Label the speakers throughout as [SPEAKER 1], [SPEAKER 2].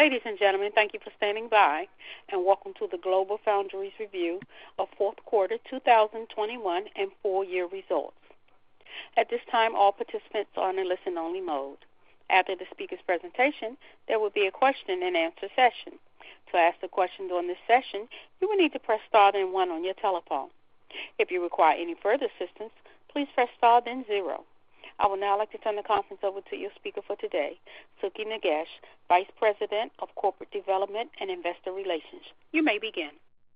[SPEAKER 1] Ladies and gentlemen, thank you for standing by, and welcome to the Global Foundries review of fourth quarter 2021 and full year results. At this time, all participants are in a listen-only mode. After the speaker's presentation, there will be a question-and-answer session. To ask a question during this session, you will need to press star then one on your telephone. If you require any further assistance, please press star then zero. I would now like to turn the conference over to your speaker for today, Sukhi Nagesh, Vice President of Corporate Development and Investor Relations. You may begin.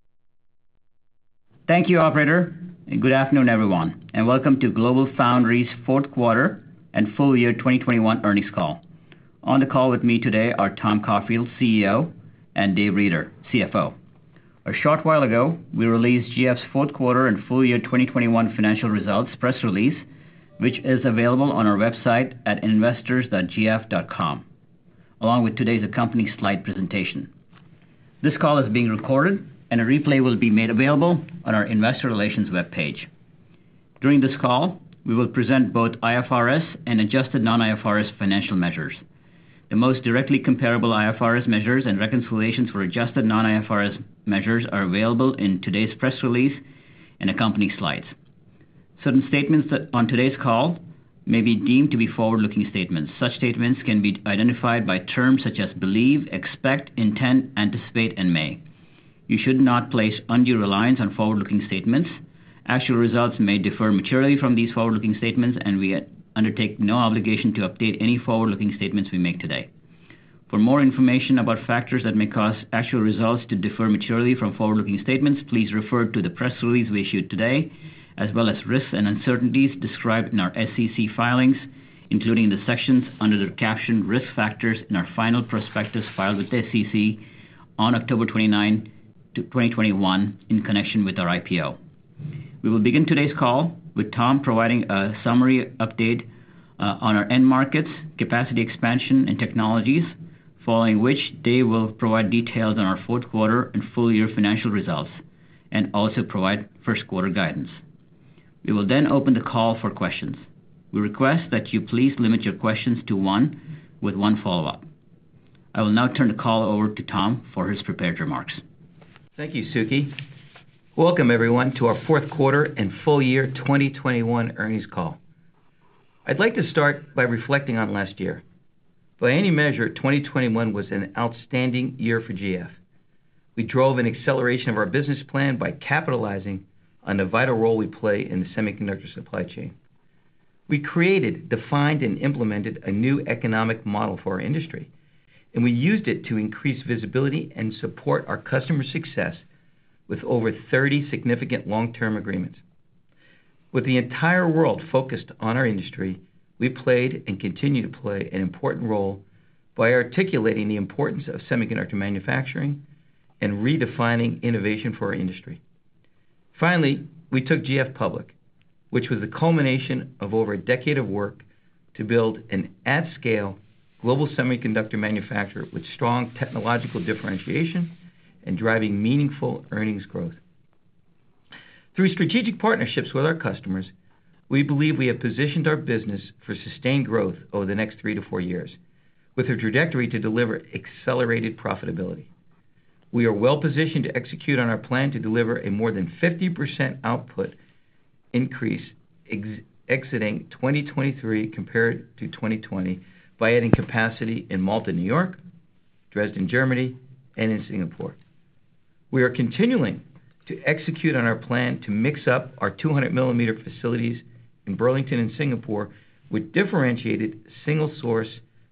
[SPEAKER 2] Thank you, operator, and good afternoon, everyone, and welcome to Global Foundries' fourth quarter and full year 2021 earnings call. On the call with me today are Tom Caulfield, CEO, and Dave Reeder, CFO. A short while ago, we released GF's fourth quarter and full year 2021 financial results press release, which is available on our website at investors.gf.com, along with today's accompanying slide presentation. This call is being recorded, and a replay will be made available on our investor relations webpage. During this call, we will present both IFRS and adjusted non-IFRS financial measures. The most directly comparable IFRS measures and reconciliations for adjusted non-IFRS measures are available in today's press release and accompanying slides. Certain statements on today's call may be deemed to be forward-looking statements. Such statements can be identified by terms such as believe, expect, intend, anticipate, and may. You should not place undue reliance on forward-looking statements. Actual results may differ materially from these forward-looking statements, and we undertake no obligation to update any forward-looking statements we make today. For more information about factors that may cause actual results to differ materially from forward-looking statements, please refer to the press release we issued today, as well as risks and uncertainties described in our SEC filings, including the sections under the caption Risk Factors in our final prospectus filed with the SEC on October 29, 2021 in connection with our IPO. We will begin today's call with Tom providing a summary update on our end markets, capacity expansion, and technologies, following which Dave will provide details on our fourth quarter and full year financial results, and also provide first quarter guidance. We will then open the call for questions. We request that you please limit your questions to one with one follow-up. I will now turn the call over to Tom for his prepared remarks.
[SPEAKER 3] Thank you, Sukhi. Welcome, everyone, to our fourth quarter and full year 2021 earnings call. I'd like to start by reflecting on last year. By any measure, 2021 was an outstanding year for GF. We drove an acceleration of our business plan by capitalizing on the vital role we play in the semiconductor supply chain. We created, defined, and implemented a new economic model for our industry, and we used it to increase visibility and support our customer success with over 30 significant long-term agreements. With the entire world focused on our industry, we played and continue to play an important role by articulating the importance of semiconductor manufacturing and redefining innovation for our industry. Finally, we took GF public, which was the culmination of over a decade of work to build an at-scale global semiconductor manufacturer with strong technological differentiation and driving meaningful earnings growth. Through strategic partnerships with our customers, we believe we have positioned our business for sustained growth over the next 3 to 4 years, with a trajectory to deliver accelerated profitability. We are well-positioned to execute on our plan to deliver a more than 50% output increase exiting 2023 compared to 2020 by adding capacity in Malta, New York, Dresden, Germany, and in Singapore. We are continuing to execute on our plan to mix up our 200-millimeter facilities in Burlington and Singapore with differentiated single-source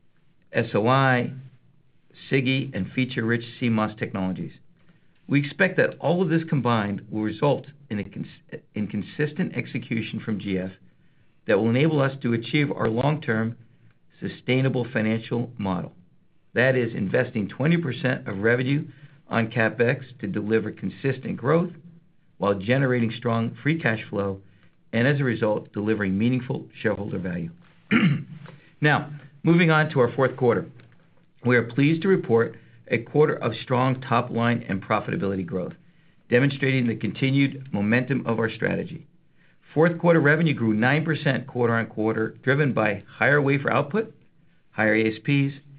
[SPEAKER 3] SOI, SiGe, and feature-rich CMOS technologies. We expect that all of this combined will result in consistent execution from GF that will enable us to achieve our long-term sustainable financial model. That is, investing 20% of revenue on CapEx to deliver consistent growth while generating strong free cash flow and, as a result, delivering meaningful shareholder value. Now, moving on to our fourth quarter. We are pleased to report a quarter of strong top-line and profitability growth, demonstrating the continued momentum of our strategy. Fourth quarter revenue grew 9% quarter-on-quarter, driven by higher wafer output, higher ASPs,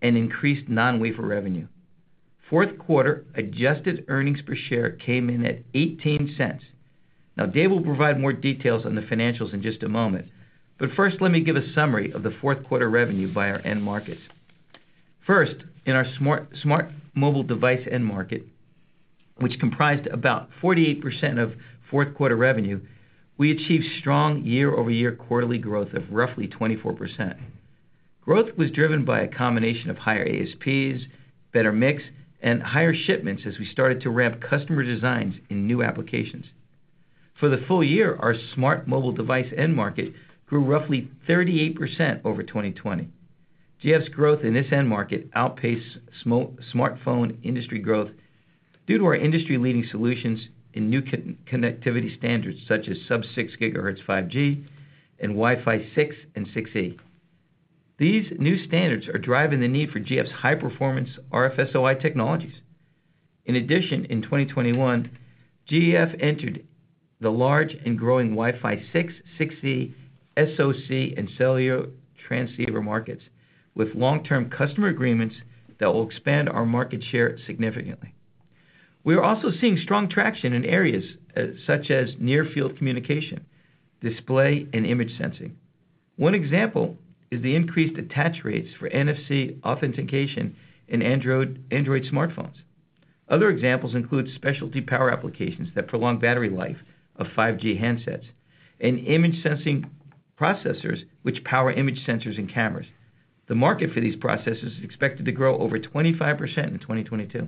[SPEAKER 3] and increased non-wafer revenue. Fourth quarter adjusted earnings per share came in at 18 cents. Now, Dave will provide more details on the financials in just a moment, but first let me give a summary of the fourth quarter revenue by our end markets. First, in our smart mobile device end market, which comprised about 48% of fourth quarter revenue, we achieved strong year-over-year quarterly growth of roughly 24%. Growth was driven by a combination of higher ASPs, better mix, and higher shipments as we started to ramp customer designs in new applications. For the full year, our smart mobile device end market grew roughly 38% over 2020. GF's growth in this end market outpaced smartphone industry growth due to our industry-leading solutions in new connectivity standards such as sub-6 GHz 5G and Wi-Fi 6 and 6E. These new standards are driving the need for GF's high-performance RF-SOI technologies. In addition, in 2021, GF entered the large and growing Wi-Fi 6, 6E, SoC, and cellular transceiver markets with long-term customer agreements that will expand our market share significantly. We are also seeing strong traction in areas such as near-field communication, display, and image sensing. One example is the increased attach rates for NFC authentication in Android smartphones. Other examples include specialty power applications that prolong battery life of 5G handsets and image sensing processors which power image sensors and cameras. The market for these processors is expected to grow over 25% in 2022.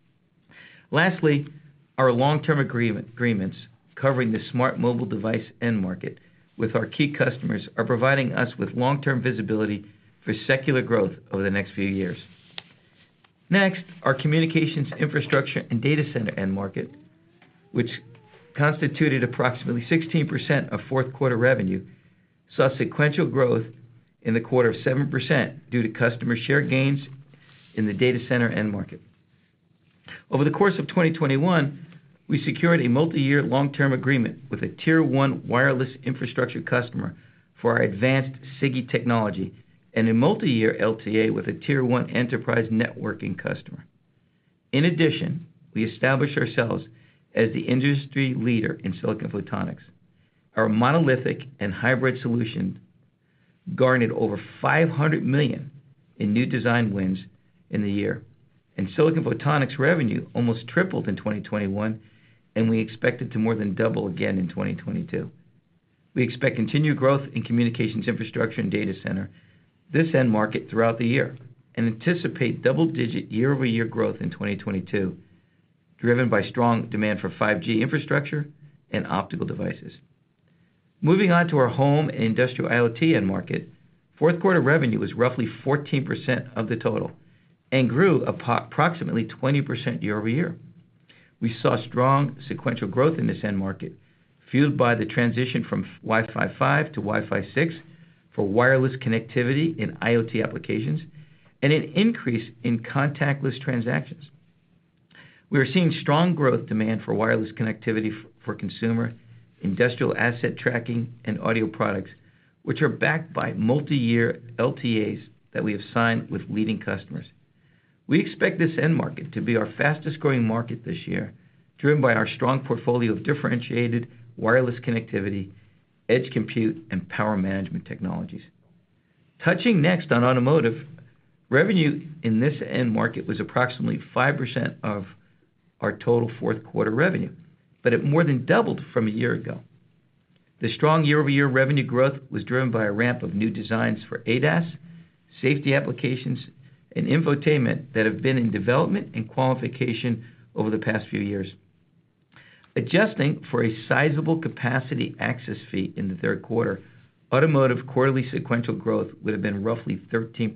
[SPEAKER 3] Lastly, our long-term agreements covering the smart mobile device end market with our key customers are providing us with long-term visibility for secular growth over the next few years. Next, our communications infrastructure and data center end market, which constituted approximately 16% of fourth quarter revenue, saw sequential growth in the quarter of 7% due to customer share gains in the data center end market. Over the course of 2021, we secured a multi-year long-term agreement with a Tier 1 wireless infrastructure customer for our advanced SiGe technology and a multi-year LTA with a Tier 1 enterprise networking customer. In addition, we established ourselves as the industry leader in silicon photonics. Our monolithic and hybrid solution garnered over $500 million in new design wins in the year, and silicon photonics revenue almost tripled in 2021, and we expect it to more than double again in 2022. We expect continued growth in communications infrastructure and data center, this end market throughout the year, and anticipate double-digit year-over-year growth in 2022, driven by strong demand for 5G infrastructure and optical devices. Moving on to our home and industrial IoT end market, fourth quarter revenue was roughly 14% of the total and grew approximately 20% year-over-year. We saw strong sequential growth in this end market, fueled by the transition from Wi-Fi 5 to Wi-Fi 6 for wireless connectivity in IoT applications, and an increase in contactless transactions. We are seeing strong growth demand for wireless connectivity for consumer, industrial asset tracking, and audio products, which are backed by multi-year LTAs that we have signed with leading customers. We expect this end market to be our fastest-growing market this year, driven by our strong portfolio of differentiated wireless connectivity, edge compute, and power management technologies. Touching next on automotive, revenue in this end market was approximately 5% of our total fourth quarter revenue, but it more than doubled from a year ago. The strong year-over-year revenue growth was driven by a ramp of new designs for ADAS, safety applications, and infotainment that have been in development and qualification over the past few years. Adjusting for a sizable capacity access fee in the third quarter, automotive quarterly sequential growth would have been roughly 13%.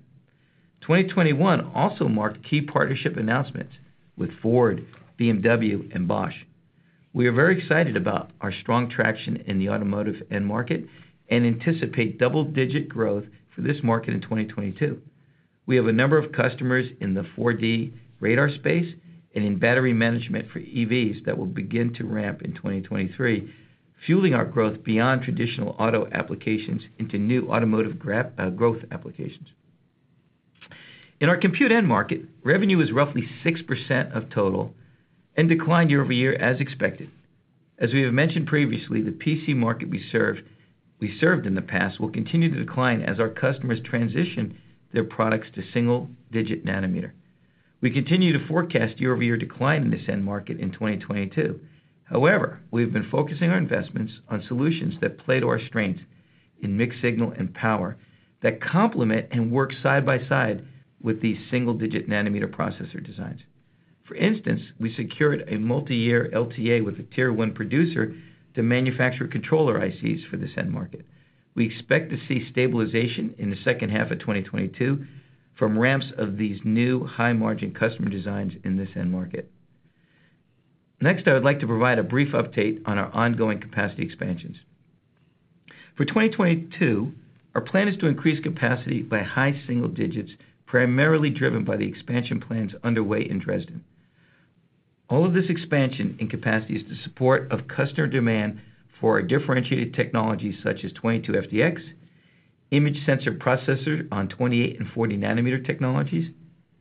[SPEAKER 3] 2021 also marked key partnership announcements with Ford, BMW, and Bosch. We are very excited about our strong traction in the automotive end market and anticipate double-digit growth for this market in 2022. We have a number of customers in the 4D radar space and in battery management for EVs that will begin to ramp in 2023, fueling our growth beyond traditional auto applications into new automotive growth applications. In our compute end market, revenue is roughly 6% of total and declined year-over-year as expected. As we have mentioned previously, the PC market we served in the past will continue to decline as our customers transition their products to single-digit nanometer. We continue to forecast year-over-year decline in this end market in 2022. However, we've been focusing our investments on solutions that play to our strengths in mixed signal and power that complement and work side by side with these single-digit nanometer processor designs. For instance, we secured a multi-year LTA with a Tier 1 producer to manufacture controller ICs for this end market. We expect to see stabilization in the second half of 2022 from ramps of these new high-margin customer designs in this end market. Next, I would like to provide a brief update on our ongoing capacity expansions. For 2022, our plan is to increase capacity by high single digits, primarily driven by the expansion plans underway in Dresden. All of this expansion in capacity is to support of customer demand for our differentiated technologies such as 22FDX, image sensor processor on 28 and 40 nanometer technologies,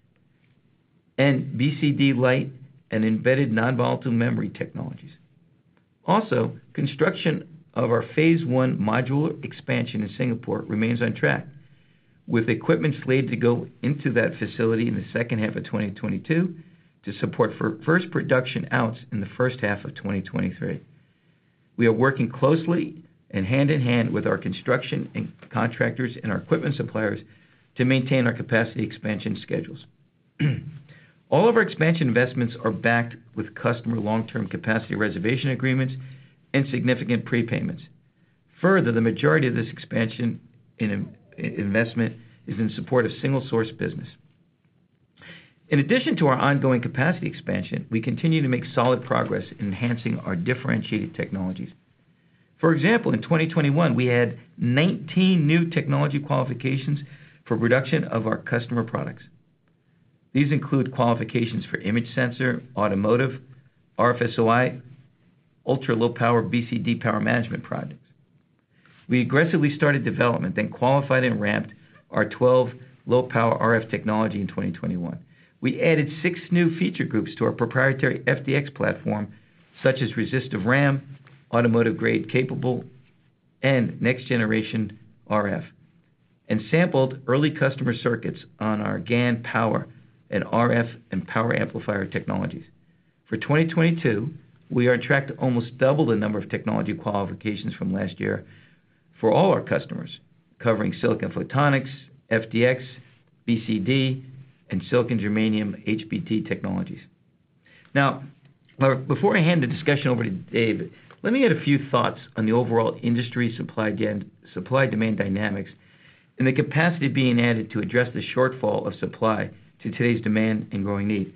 [SPEAKER 3] and BCD Lite and embedded non-volatile memory technologies. Also, construction of our phase 1 modular expansion in Singapore remains on track, with equipment slated to go into that facility in the second half of 2022 to support for first production outs in the first half of 2023. We are working closely and hand in hand with our construction and contractors and our equipment suppliers to maintain our capacity expansion schedules. All of our expansion investments are backed with customer long-term capacity reservation agreements and significant prepayments. Further, the majority of this expansion investment is in support of single source business. In addition to our ongoing capacity expansion, we continue to make solid progress in enhancing our differentiated technologies. For example, in 2021, we had 19 new technology qualifications for production of our customer products. These include qualifications for image sensor, automotive, RFSOI, ultra-low power BCD power management projects. We aggressively started development, then qualified and ramped our 12 low power RF technology in 2021. We added 6 new feature groups to our proprietary FDX platform, such as resistive RAM, automotive grade capable, and next generation RF, and sampled early customer circuits on our GaN power and RF and power amplifier technologies. For 2022, we are on track to almost double the number of technology qualifications from last year for all our customers, covering silicon photonics, FDX, BCD, and silicon germanium HBT technologies. Now, before I hand the discussion over to Dave, let me add a few thoughts on the overall industry supply-demand dynamics and the capacity being added to address the shortfall of supply to today's demand and growing need.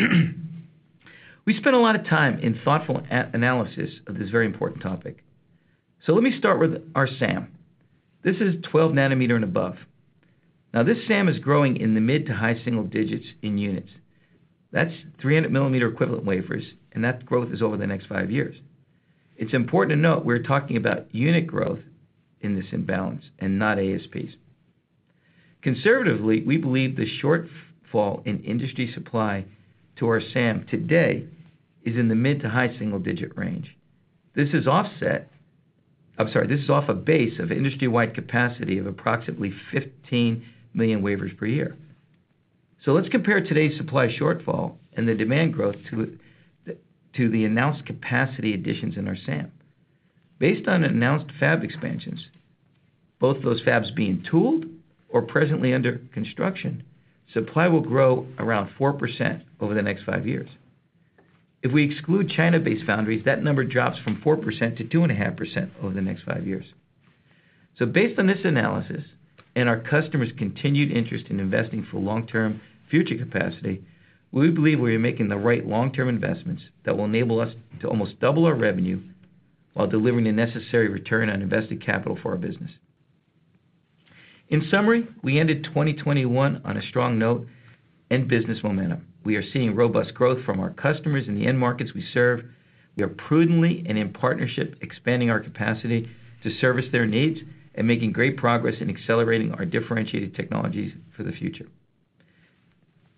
[SPEAKER 3] We spent a lot of time in thoughtful analysis of this very important topic. So let me start with our SAM. This is 12 nanometer and above. Now, this SAM is growing in the mid to high single digits in units. That's 300 millimeter equivalent wafers, and that growth is over the next 5 years. It's important to note we're talking about unit growth in this imbalance and not ASPs. Conservatively, we believe the shortfall in industry supply to our SAM today is in the mid to high single digit range. This is off a base of industry-wide capacity of approximately 15 million wafers per year. So let's compare today's supply shortfall and the demand growth to the announced capacity additions in our SAM. Based on announced fab expansions, both those fabs being tooled or presently under construction, supply will grow around 4% over the next 5 years. If we exclude China-based foundries, that number drops from 4% to 2.5% over the next 5 years. So based on this analysis and our customers' continued interest in investing for long-term future capacity, we believe we are making the right long-term investments that will enable us to almost double our revenue while delivering the necessary return on invested capital for our business. In summary, we ended 2021 on a strong note and business momentum. We are seeing robust growth from our customers in the end markets we serve. We are prudently and in partnership expanding our capacity to service their needs and making great progress in accelerating our differentiated technologies for the future.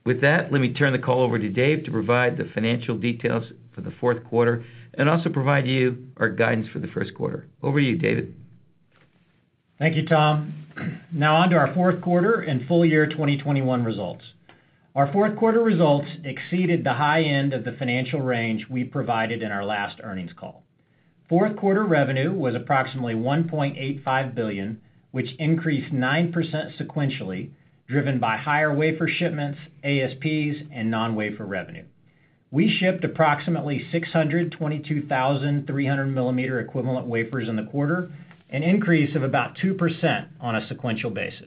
[SPEAKER 3] With that, let me turn the call over to Dave to provide the financial details for the fourth quarter and also provide you our guidance for the first quarter. Over to you, David.
[SPEAKER 4] Thank you, Tom. Now on to our fourth quarter and full year 2021 results. Our fourth quarter results exceeded the high end of the financial range we provided in our last earnings call. Fourth quarter revenue was approximately $1.85 billion, which increased 9% sequentially, driven by higher wafer shipments, ASPs, and non-wafer revenue. We shipped approximately 622,300 millimeter equivalent wafers in the quarter, an increase of about 2% on a sequential basis.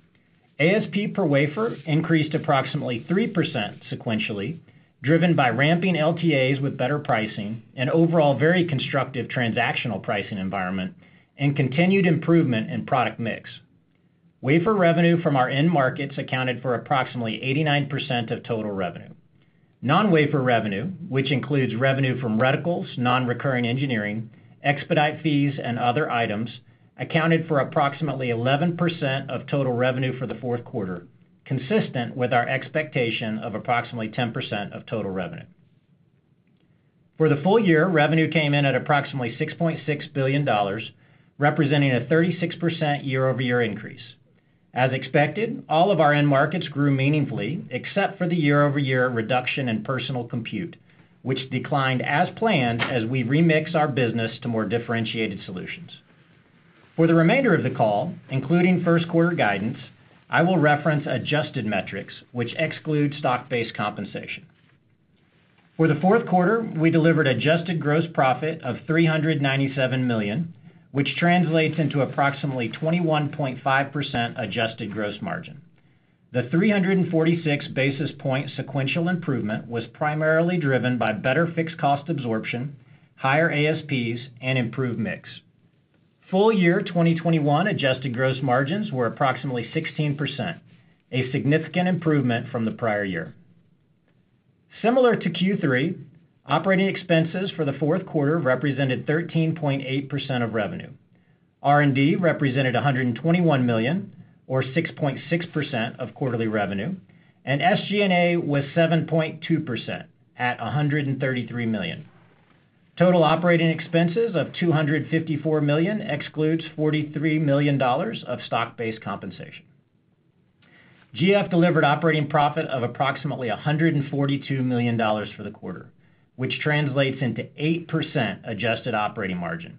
[SPEAKER 4] ASP per wafer increased approximately 3% sequentially, driven by ramping LTAs with better pricing, an overall very constructive transactional pricing environment, and continued improvement in product mix. Wafer revenue from our end markets accounted for approximately 89% of total revenue. Non-wafer revenue, which includes revenue from reticles, non-recurring engineering, expedite fees, and other items, accounted for approximately 11% of total revenue for the fourth quarter, consistent with our expectation of approximately 10% of total revenue. For the full year, revenue came in at approximately $6.6 billion, representing a 36% year-over-year increase. As expected, all of our end markets grew meaningfully, except for the year-over-year reduction in personal compute, which declined as planned as we remix our business to more differentiated solutions. For the remainder of the call, including first quarter guidance, I will reference adjusted metrics, which exclude stock-based compensation. For the fourth quarter, we delivered adjusted gross profit of $397 million, which translates into approximately 21.5% adjusted gross margin. The 346 basis point sequential improvement was primarily driven by better fixed cost absorption, higher ASPs, and improved mix. Full year 2021 adjusted gross margins were approximately 16%, a significant improvement from the prior year. Similar to Q3, operating expenses for the fourth quarter represented 13.8% of revenue. R&D represented $121 million, or 6.6% of quarterly revenue, and SG&A was 7.2% at $133 million. Total operating expenses of $254 million excludes $43 million of stock-based compensation. GF delivered operating profit of approximately $142 million for the quarter, which translates into 8% adjusted operating margin,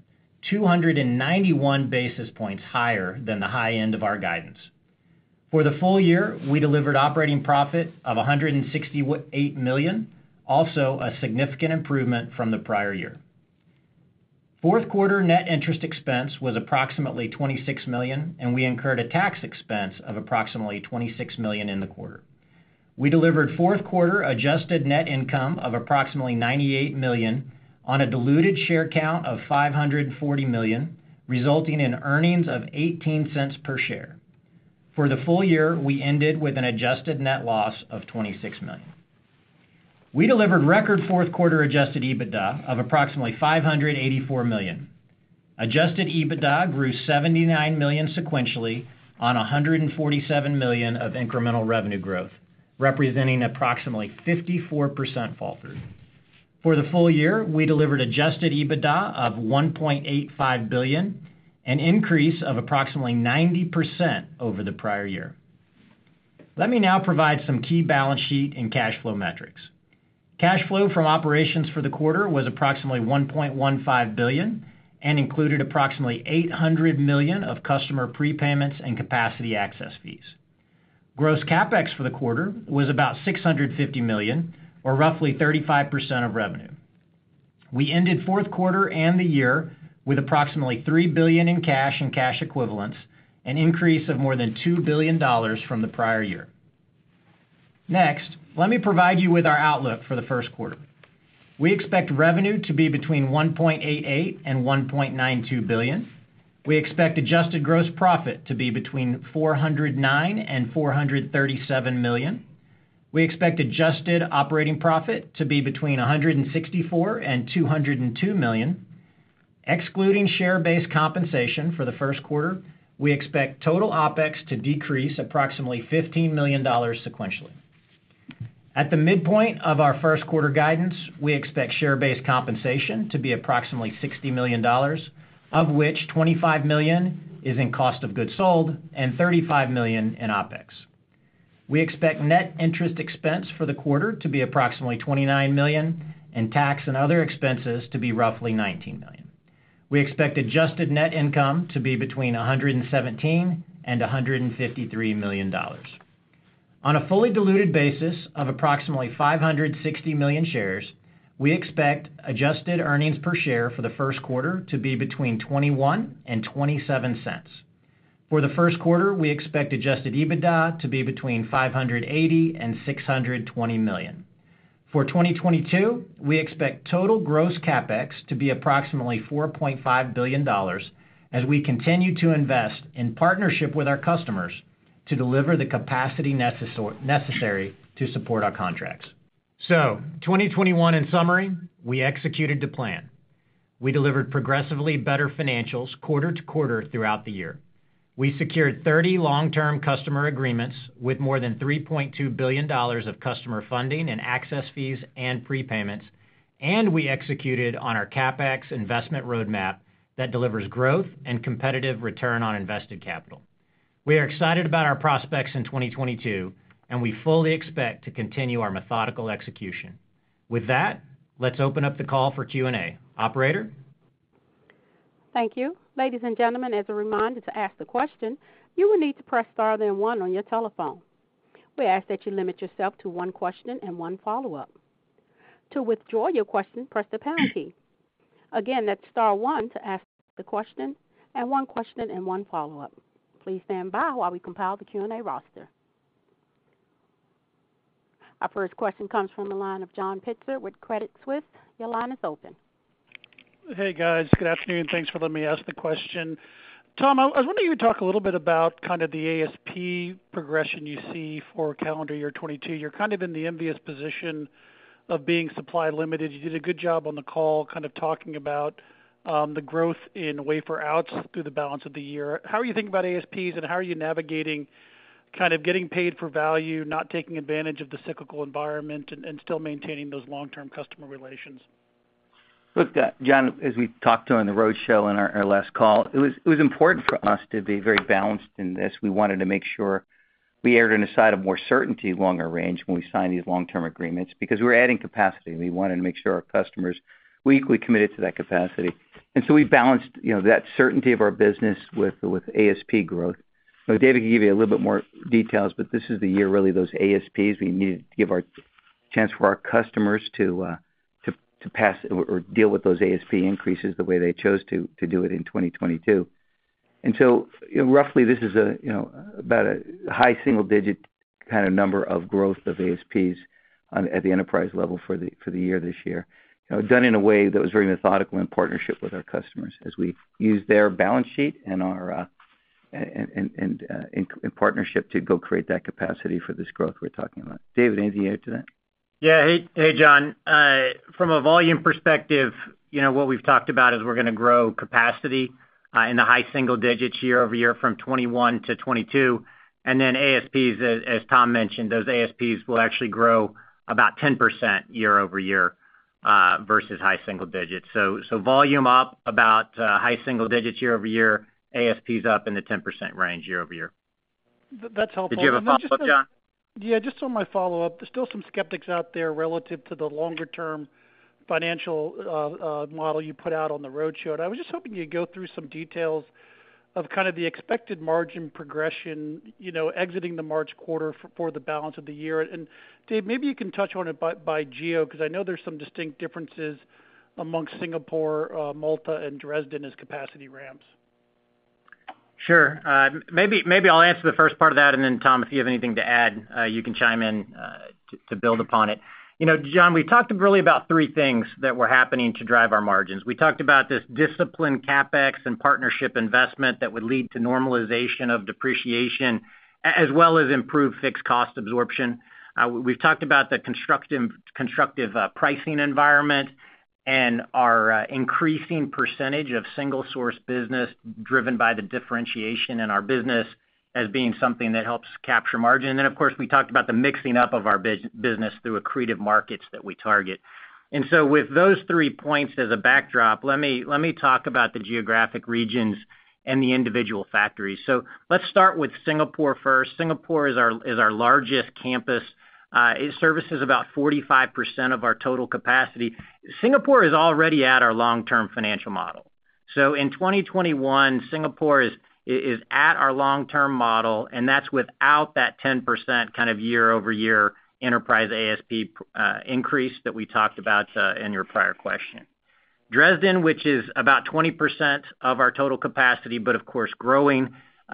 [SPEAKER 4] 291 basis points higher than the high end of our guidance. For the full year, we delivered operating profit of $168 million, also a significant improvement from the prior year. Fourth quarter net interest expense was approximately $26 million, and we incurred a tax expense of approximately $26 million in the quarter. We delivered fourth quarter adjusted net income of approximately $98 million on a diluted share count of 540 million, resulting in earnings of 18 cents per share. For the full year, we ended with an adjusted net loss of $26 million. We delivered record fourth quarter adjusted EBITDA of approximately $584 million. Adjusted EBITDA grew $79 million sequentially on $147 million of incremental revenue growth, representing approximately 54% fall through. For the full year, we delivered adjusted EBITDA of $1.85 billion, an increase of approximately 90% over the prior year. Let me now provide some key balance sheet and cash flow metrics. Cash flow from operations for the quarter was approximately $1.15 billion and included approximately $800 million of customer prepayments and capacity access fees. Gross CapEx for the quarter was about $650 million, or roughly 35% of revenue. We ended fourth quarter and the year with approximately $3 billion in cash and cash equivalents, an increase of more than $2 billion from the prior year. Next, let me provide you with our outlook for the first quarter. We expect revenue to be between $1.88 billion and $1.92 billion. We expect adjusted gross profit to be between $409 million and $437 million. We expect adjusted operating profit to be between $164 million and $202 million. Excluding share-based compensation for the first quarter, we expect total OpEx to decrease approximately $15 million sequentially. At the midpoint of our first quarter guidance, we expect share-based compensation to be approximately $60 million, of which $25 million is in cost of goods sold and $35 million in OpEx. We expect net interest expense for the quarter to be approximately $29 million and tax and other expenses to be roughly $19 million. We expect adjusted net income to be between $117 million and $153 million. On a fully diluted basis of approximately 560 million shares, we expect adjusted earnings per share for the first quarter to be between 21 and 27 cents. For the first quarter, we expect adjusted EBITDA to be between $580 and $620 million. For 2022, we expect total gross CapEx to be approximately $4.5 billion as we continue to invest in partnership with our customers to deliver the capacity necessary to support our contracts. 2021 in summary, we executed to plan. We delivered progressively better financials quarter to quarter throughout the year. We secured 30 long-term customer agreements with more than $3.2 billion of customer funding and access fees and prepayments, and we executed on our CapEx investment roadmap that delivers growth and competitive return on invested capital. We are excited about our prospects in 2022, and we fully expect to continue our methodical execution. With that, let's open up the call for Q&A. Operator?
[SPEAKER 1] Thank you. Ladies and gentlemen, as a reminder to ask the question, you will need to press star then one on your telephone. We ask that you limit yourself to one question and one follow-up. To withdraw your question, press the pound key. Again, that's star one to ask the question, and one question and one follow-up. Please stand by while we compile the Q&A roster. Our first question comes from the line of John Pitzer with Credit Suisse. Your line is open.
[SPEAKER 5] Hey, guys. Good afternoon. Thanks for letting me ask the question. Tom, I was wondering if you could talk a little bit about kind of the ASP progression you see for calendar year 22. You're kind of in the envious position of being supply limited. You did a good job on the call kind of talking about the growth in wafer outs through the balance of the year. How are you thinking about ASPs, and how are you navigating kind of getting paid for value, not taking advantage of the cyclical environment, and still maintaining those long-term customer relations?
[SPEAKER 3] Look, John, as we talked on the roadshow in our last call, it was important for us to be very balanced in this. We wanted to make sure we erred on the side of more certainty longer range when we signed these long-term agreements because we were adding capacity. We wanted to make sure our customers were equally committed to that capacity. And so we balanced, that certainty of our business with ASP growth. So David can give you a little bit more details, but this is the year really those ASPs we needed to give our chance for our customers to pass or deal with those ASP increases the way they chose to do it in 2022. And so, roughly this is about a high single digit kind of number of growth of ASPs at the enterprise level for the year this year. Done in a way that was very methodical in partnership with our customers as we use their balance sheet and our in partnership to go create that capacity for this growth we're talking about. David, anything to add to that?
[SPEAKER 4] Yeah. Hey, John. From a volume perspective, what we've talked about is we're gonna grow capacity in the high single digits year-over-year from 21 to 22. And then ASPs, as Tom mentioned, those ASPs will actually grow about 10% year-over-year versus high single digits. So volume up about high single digits year-over-year, ASPs up in the 10% range year-over-year.
[SPEAKER 5] That's helpful.
[SPEAKER 4] Did you have a follow-up, John?
[SPEAKER 5] Yeah, just on my follow-up, there's still some skeptics out there relative to the longer-term financial model you put out on the roadshow. And I was just hoping you'd go through some details of kind of the expected margin progression, exiting the March quarter for the balance of the year. And Dave, maybe you can touch on it by geo, because I know there's some distinct differences amongst Singapore, Malta, and Dresden as capacity ramps.
[SPEAKER 4] Sure. Maybe I'll answer the first part of that, and then Tom, if you have anything to add, you can chime in to build upon it. John, we talked really about three things that were happening to drive our margins. We talked about this disciplined CapEx and partnership investment that would lead to normalization of depreciation, as well as improved fixed cost absorption. We've talked about the constructive pricing environment and our increasing percentage of single source business driven by the differentiation in our business.
[SPEAKER 6] as being something that helps capture margin. And then, of course, we talked about the mixing up of our business through accretive markets that we target. And so with those 3 points as a backdrop, let me talk about the geographic regions and the individual factories. So let's start with Singapore first. Singapore is our largest campus. It services about 45% of our total capacity. Singapore is already at our long-term financial model. So in 2021, Singapore is at our long-term model, and that's without that 10% kind of year-over-year enterprise ASP increase that we talked about in your prior question. Dresden, which is about 20% of our total capacity, but of course growing.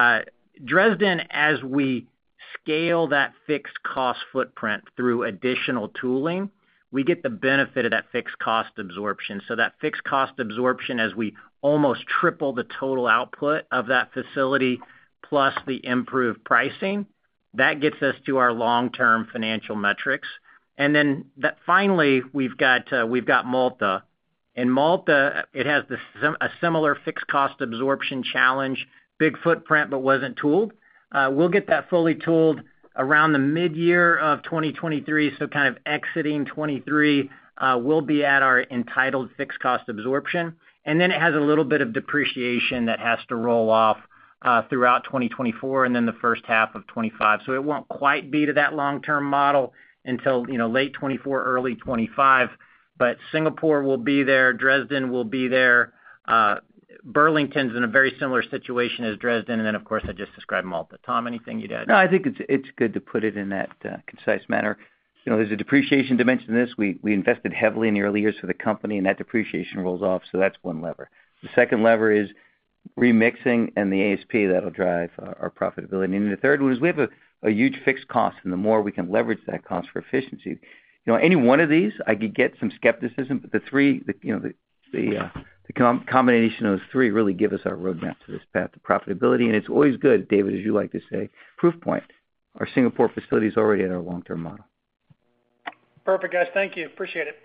[SPEAKER 6] Dresden, as we scale that fixed cost footprint through additional tooling, we get the benefit of that fixed cost absorption. So that fixed cost absorption, as we almost triple the total output of that facility, plus the improved pricing, that gets us to our long-term financial metrics. And then finally, we've got Malta. In Malta, it has a similar fixed cost absorption challenge, big footprint, but wasn't tooled. We'll get that fully tooled around the mid-year of 2023, so kind of exiting 23, we'll be at our entitled fixed cost absorption. And then it has a little bit of depreciation that has to roll off throughout 2024 and then the first half of 25. So it won't quite be to that long-term model until, late 24, early 25. But Singapore will be there, Dresden will be there, Burlington's in a very similar situation as Dresden, and then of course I just described Malta. Tom, anything you'd add?
[SPEAKER 3] No, I think it's good to put it in that concise manner. There's a depreciation dimension to this. We invested heavily in the early years for the company, and that depreciation rolls off, so that's one lever. The second lever is remixing and the ASP that'll drive our profitability. And the third one is we have a huge fixed cost, and the more we can leverage that cost for efficiency. Any one of these, I could get some skepticism, but the combination of those three really give us our roadmap to this path to profitability. And it's always good, David, as you like to say, proof point. Our Singapore facility is already at our long-term model.
[SPEAKER 5] Perfect, guys. Thank you. Appreciate it.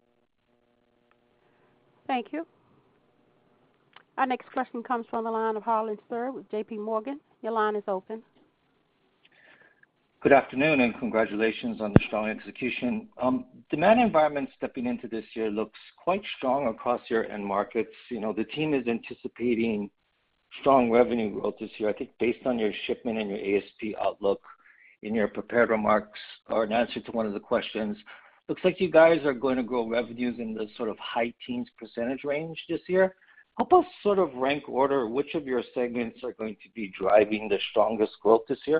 [SPEAKER 1] Thank you. Our next question comes from the line of Harlan Sur with J.P. Morgan. Your line is open.
[SPEAKER 7] Good afternoon, and congratulations on the strong execution. Demand environment stepping into this year looks quite strong across your end markets. The team is anticipating strong revenue growth this year. I think based on your shipment and your ASP outlook in your prepared remarks or an answer to one of the questions, looks like you guys are going to grow revenues in the sort of high teens % range this year. Help us sort of rank order which of your segments are going to be driving the strongest growth this year.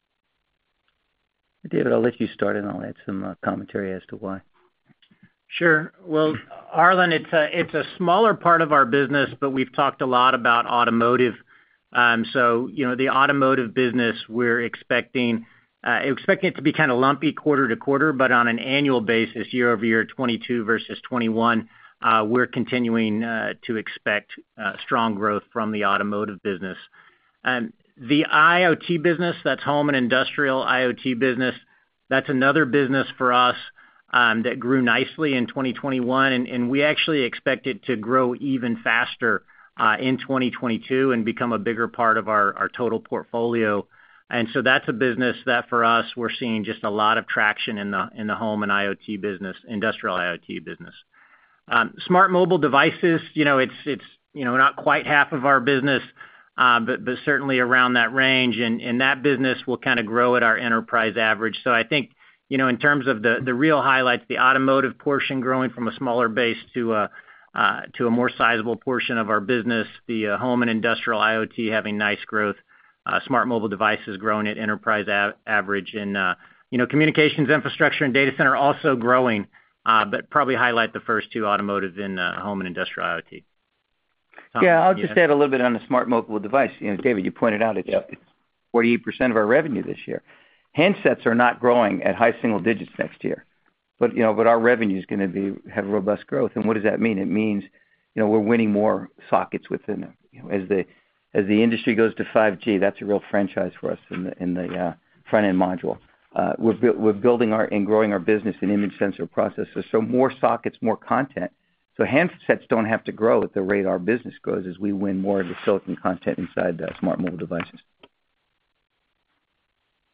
[SPEAKER 3] David, I'll let you start, and I'll add some commentary as to why.
[SPEAKER 6] Sure. Well, Harlan, it's a smaller part of our business, but we've talked a lot about automotive. So, the automotive business, we're expecting it to be kind of lumpy quarter to quarter, but on an annual basis, year over year, 22 versus 21, we're continuing to expect strong growth from the automotive business. The IoT business, that's home and industrial IoT business, that's another business for us that grew nicely in 2021, and we actually expect it to grow even faster in 2022 and become a bigger part of our total portfolio. And so that's a business that for us, we're seeing just a lot of traction in the home and IoT business, industrial IoT business. Smart mobile devices, it's not quite half of our business, but certainly around that range, and that business will kind of grow at our enterprise average. So I think, in terms of the real highlights, the automotive portion growing from a smaller base to a more sizable portion of our business, the home and industrial IoT having nice growth, smart mobile devices growing at enterprise average, and communications infrastructure and data center also growing, but probably highlight the first two, automotive and home and industrial IoT. Tom,
[SPEAKER 3] yeah, I'll just add a little bit on the smart mobile device. David, you pointed out it's 48% of our revenue this year. Handsets are not growing at high single digits next year, but our revenue is going to have robust growth. And what does that mean? It means we're winning more sockets within them. As the industry goes to 5G, that's a real franchise for us in the front end module. We're building and growing our business in image sensor processors, so more sockets, more content. So handsets don't have to grow at the rate our business grows as we win more of the silicon content inside smart mobile devices.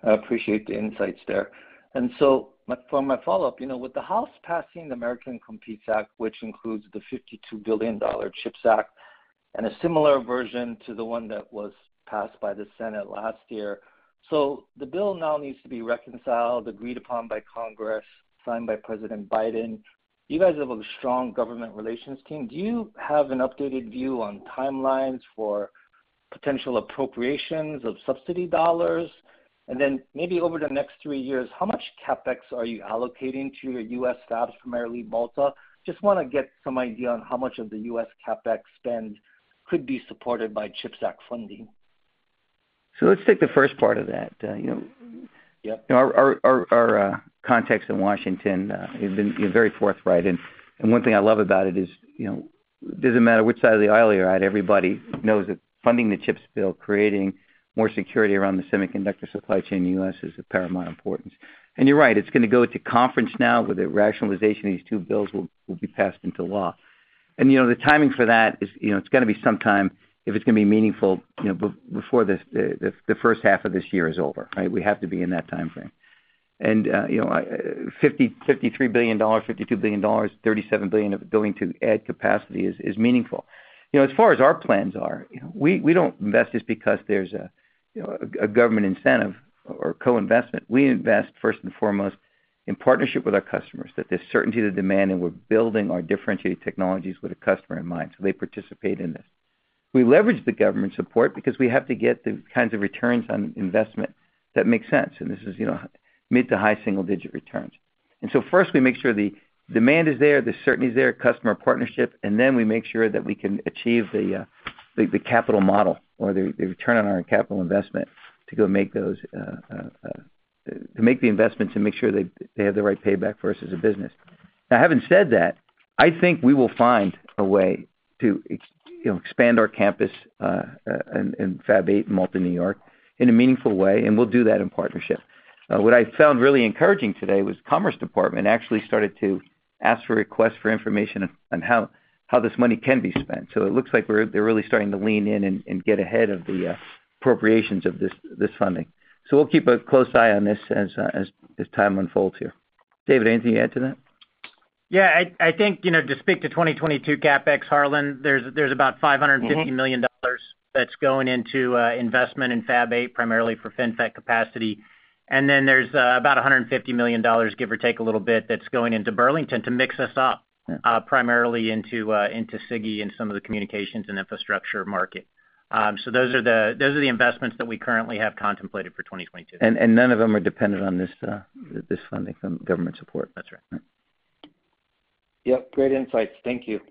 [SPEAKER 7] I appreciate the insights there. And so for my follow-up, with the House passing the American Competes Act, which includes the $52 billion CHIPS Act, and a similar version to the one that was passed by the Senate last year. So the bill now needs to be reconciled, agreed upon by Congress, signed by President Biden. You guys have a strong government relations team. Do you have an updated view on timelines for potential appropriations of subsidy dollars? And then maybe over the next 3 years, how much CapEx are you allocating to your U.S. fabs, primarily Malta? Just want to get some idea on how much of the U.S. CapEx spend could be supported by CHIPS Act funding.
[SPEAKER 3] So let's take the first part of that. Our contacts in Washington have been very forthright, and one thing I love about it is, it doesn't matter which side of the aisle you're at, everybody knows that funding the CHIPS bill, creating more security around the semiconductor supply chain in the U.S. is of paramount importance. And you're right, it's going to go to conference now where the rationalization of these two bills will be passed into law. And, the timing for that is, it's going to be sometime, if it's going to be meaningful, before the first half of this year is over, right? We have to be in that time frame. And, $53 billion, $52 billion, $37 billion of going to add capacity is meaningful. As far as our plans are, we don't invest just because there's a government incentive or co-investment. We invest first and foremost in partnership with our customers, that there's certainty of the demand, and we're building our differentiated technologies with a customer in mind, so they participate in this. We leverage the government support because we have to get the kinds of returns on investment that make sense, and this is, mid to high single-digit returns. And so first we make sure the demand is there, the certainty is there, customer partnership, and then we make sure that we can achieve the capital model or the return on our capital investment to go make those to make the investments and make sure they have the right payback for us as a business. Now, having said that, I think we will find a way to expand our campus in Fab 8 in Malta, New York, in a meaningful way, and we'll do that in partnership. What I found really encouraging today was Commerce Department actually started to ask for requests for information on how this money can be spent. So it looks like they're really starting to lean in and get ahead of the appropriations of this funding. So we'll keep a close eye on this as time unfolds here. David, anything to add to that?
[SPEAKER 6] Yeah, I think, to speak to 2022 CapEx, Harlan, there's about $550 million that's going into investment in Fab 8, primarily for FinFET capacity. And then there's about $150 million, give or take a little bit, that's going into Burlington to mix us up, primarily into SIGI and some of the communications and infrastructure market. So those are the investments that we currently have contemplated for 2022.
[SPEAKER 3] And none of them are dependent on this funding from government support.
[SPEAKER 6] That's right.
[SPEAKER 7] Yep, great insights. Thank you.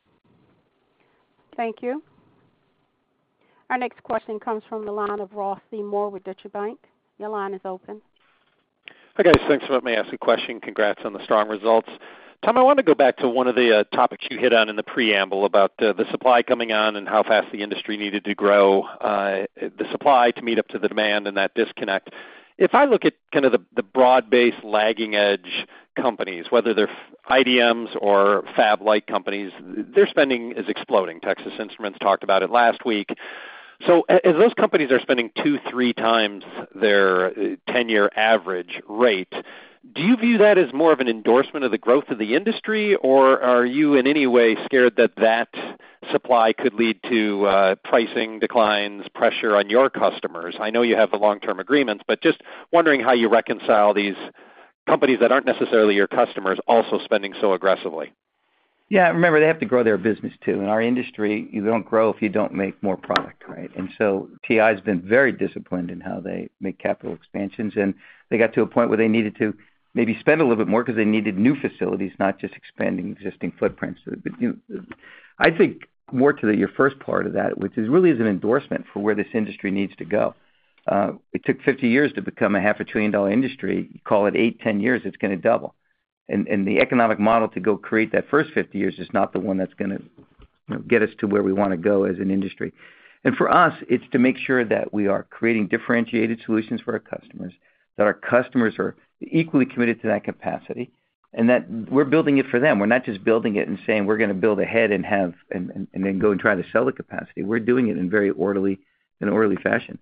[SPEAKER 1] Thank you. Our next question comes from the line of Ross Seymour with Deutsche Bank. Your line is open.
[SPEAKER 8] Hi, guys. Thanks for letting me ask a question. Congrats on the strong results. Tom, I want to go back to one of the topics you hit on in the preamble about the supply coming on and how fast the industry needed to grow, the supply to meet up to the demand and that disconnect. If I look at kind of the broad-based lagging edge companies, whether they're IDMs or fab-like companies, their spending is exploding. Texas Instruments talked about it last week. So as those companies are spending 2-3 times their 10-year average rate, do you view that as more of an endorsement of the growth of the industry, or are you in any way scared that supply could lead to pricing declines, pressure on your customers? I know you have the long-term agreements, but just wondering how you reconcile these companies that aren't necessarily your customers also spending so aggressively.
[SPEAKER 3] Yeah, remember, they have to grow their business too. In our industry, you don't grow if you don't make more product, right? And so TI has been very disciplined in how they make capital expansions, and they got to a point where they needed to maybe spend a little bit more because they needed new facilities, not just expanding existing footprints. But, I think more to your first part of that, which is really is an endorsement for where this industry needs to go. It took 50 years to become a $500 billion industry. You call it 8-10 years, it's going to double. And the economic model to go create that first 50 years is not the one that's going to get us to where we want to go as an industry. And for us, it's to make sure that we are creating differentiated solutions for our customers, that our customers are equally committed to that capacity, and that we're building it for them. We're not just building it and saying we're going to build ahead and then go and try to sell the capacity. We're doing it in an orderly fashion.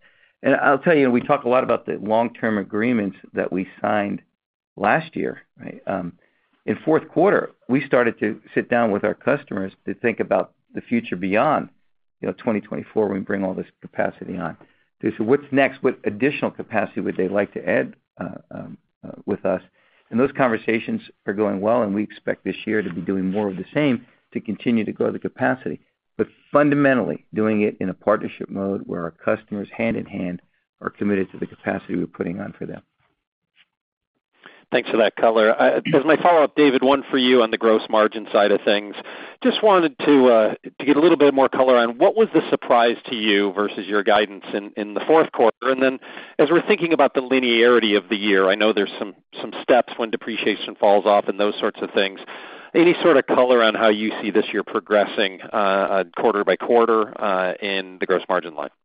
[SPEAKER 3] And I'll tell you, we talk a lot about the long-term agreements that we signed last year, right? In fourth quarter, we started to sit down with our customers to think about the future beyond, 2024 when we bring all this capacity on. So what's next? What additional capacity would they like to add with us? And those conversations are going well, and we expect this year to be doing more of the same to continue to grow the capacity. But fundamentally, doing it in a partnership mode where our customers, hand in hand, are committed to the capacity we're putting on for them.
[SPEAKER 8] Thanks for that color. As my follow-up, David, one for you on the gross margin side of things. Just wanted to get a little bit more color on what was the surprise to you versus your guidance in the fourth quarter. And then as we're thinking about the linearity of the year, I know there's some steps when depreciation falls off and those sorts of things. Any sort of color on how you see this year progressing quarter by quarter in the gross margin line?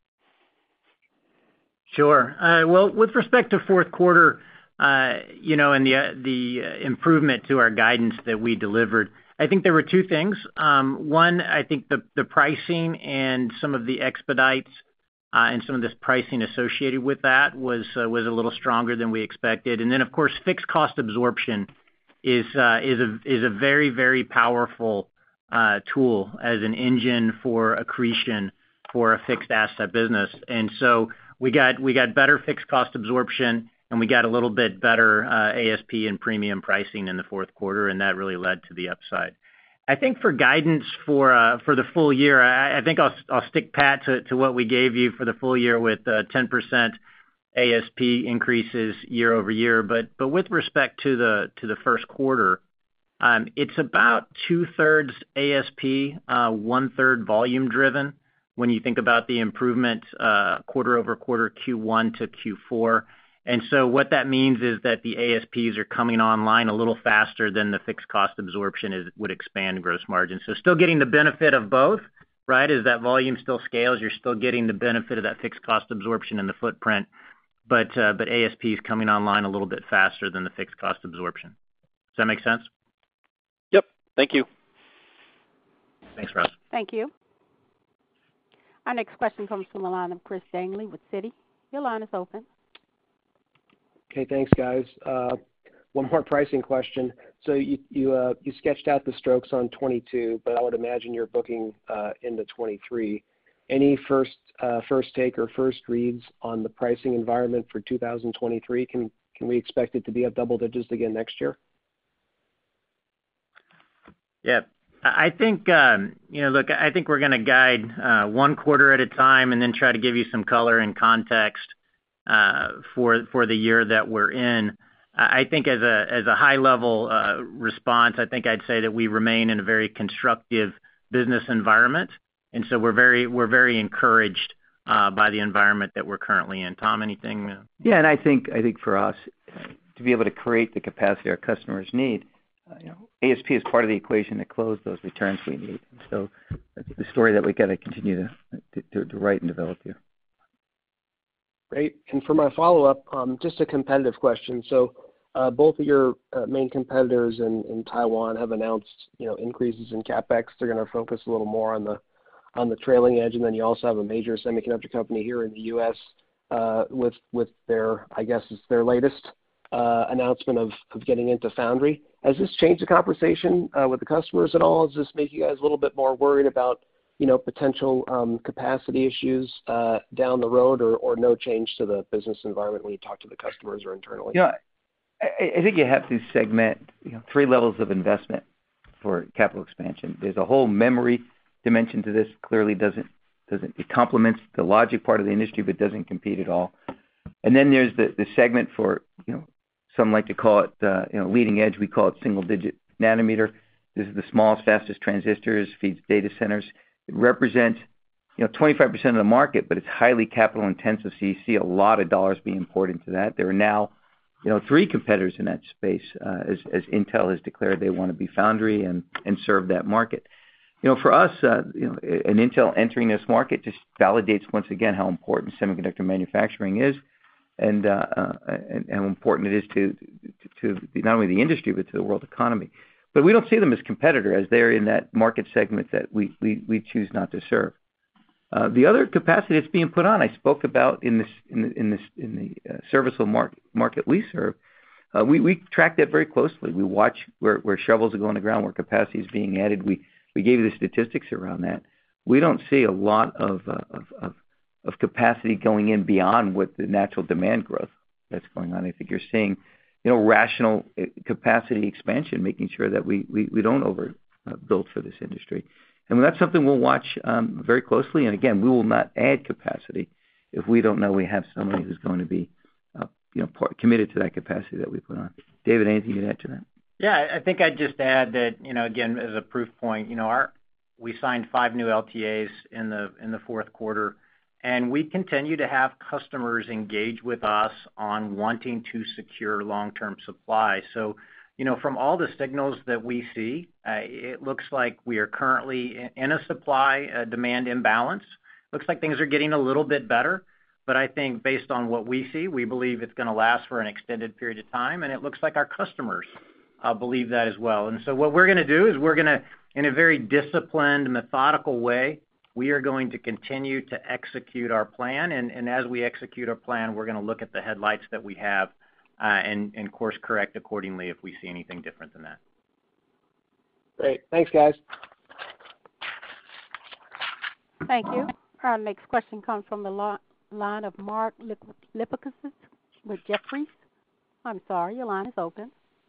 [SPEAKER 6] Sure. Well, with respect to fourth quarter, and the improvement to our guidance that we delivered, I think there were two things. One, I think the pricing and some of the expedites and some of this pricing associated with that was a little stronger than we expected. And then, of course, fixed cost absorption is a very, very powerful tool as an engine for accretion for a fixed asset business. And so we got better fixed cost absorption, and we got a little bit better ASP and premium pricing in the fourth quarter, and that really led to the upside. I think for guidance for the full year, I think I'll stick pat to what we gave you for the full year with 10% ASP increases year over year. But with respect to the first quarter, it's about 2/3 ASP, 1/3 volume driven when you think about the improvement quarter over quarter Q1 to Q4. And so what that means is that the ASPs are coming online a little faster than the fixed cost absorption would expand gross margin. So still getting the benefit of both, right? As that volume still scales, you're still getting the benefit of that fixed cost absorption in the footprint, but ASP is coming online a little bit faster than the fixed cost absorption. Does that make sense?
[SPEAKER 8] Yep. Thank you.
[SPEAKER 6] Thanks, Ross.
[SPEAKER 1] Thank you. Our next question comes from the line of Chris Danely with Citi. Your line is open.
[SPEAKER 9] Okay, thanks, guys. One more pricing question. So you sketched out the strokes on 22, but I would imagine you're booking into 23. Any first take or first reads on the pricing environment for 2023? Can we expect it to be up double digits again next year?
[SPEAKER 6] Yeah. I think, look, I think we're going to guide one quarter at a time and then try to give you some color and context for the year that we're in. I think as a high level response, I think I'd say that we remain in a very constructive business environment, and so we're very encouraged by the environment that we're currently in. Tom, anything?
[SPEAKER 3] Yeah, and I think for us to be able to create the capacity our customers need, ASP is part of the equation to close those returns we need. So that's the story that we got to continue to write and develop here.
[SPEAKER 9] Great. And for my follow-up, just a competitive question. So both of your main competitors in Taiwan have announced, increases in CapEx. They're going to focus a little more on the trailing edge, and then you also have a major semiconductor company here in the U.S. With their, I guess, it's their latest announcement of getting into foundry. Has this changed the conversation with the customers at all? Does this make you guys a little bit more worried about potential capacity issues down the road, or no change to the business environment when you talk to the customers or internally?
[SPEAKER 3] I think you have to segment 3 levels of investment for capital expansion. There's a whole memory dimension to this. Clearly it complements the logic part of the industry, but doesn't compete at all. And then there's the segment for some like to call it leading edge. We call it single-digit nanometer. This is the smallest, fastest transistors, feeds data centers. It represents 25% of the market, but it's highly capital intensive. So you see a lot of dollars being poured into that. There are now 3 competitors in that space, as Intel has declared they want to be foundry and serve that market. For us, an Intel entering this market just validates once again how important semiconductor manufacturing is, and how important it is to not only the industry but to the world economy. But we don't see them as competitor, as they're in that market segment that we choose not to serve. The other capacity that's being put on, I spoke about in the serviceable market we serve. We track that very closely. We watch where shovels are going to ground, where capacity is being added. We gave you the statistics around that. We don't see a lot of capacity going in beyond what the natural demand growth that's going on. I think you're seeing, rational capacity expansion, making sure that we don't overbuild for this industry. And that's something we'll watch very closely. And again, we will not add capacity if we don't know we have somebody who's going to be committed to that capacity that we put on. David, anything you'd add to that?
[SPEAKER 6] Yeah, I think I'd just add that, again, as a proof point, we signed 5 new LTAs in the fourth quarter, and we continue to have customers engage with us on wanting to secure long-term supply. So, from all the signals that we see, it looks like we are currently in a supply-demand imbalance. Looks like things are getting a little bit better, but I think based on what we see, we believe it's going to last for an extended period of time, and it looks like our customers believe that as well. And so what we're going to do is we're going to, in a very disciplined, methodical way, we are going to continue to execute our plan, and as we execute our plan, we're going to look at the headlights that we have and course correct accordingly if we see anything different than that.
[SPEAKER 9] Great. Thanks, guys.
[SPEAKER 1] Thank you. Our next question comes from the line of Mark Lipacis with Jefferies. I'm sorry, your line is open.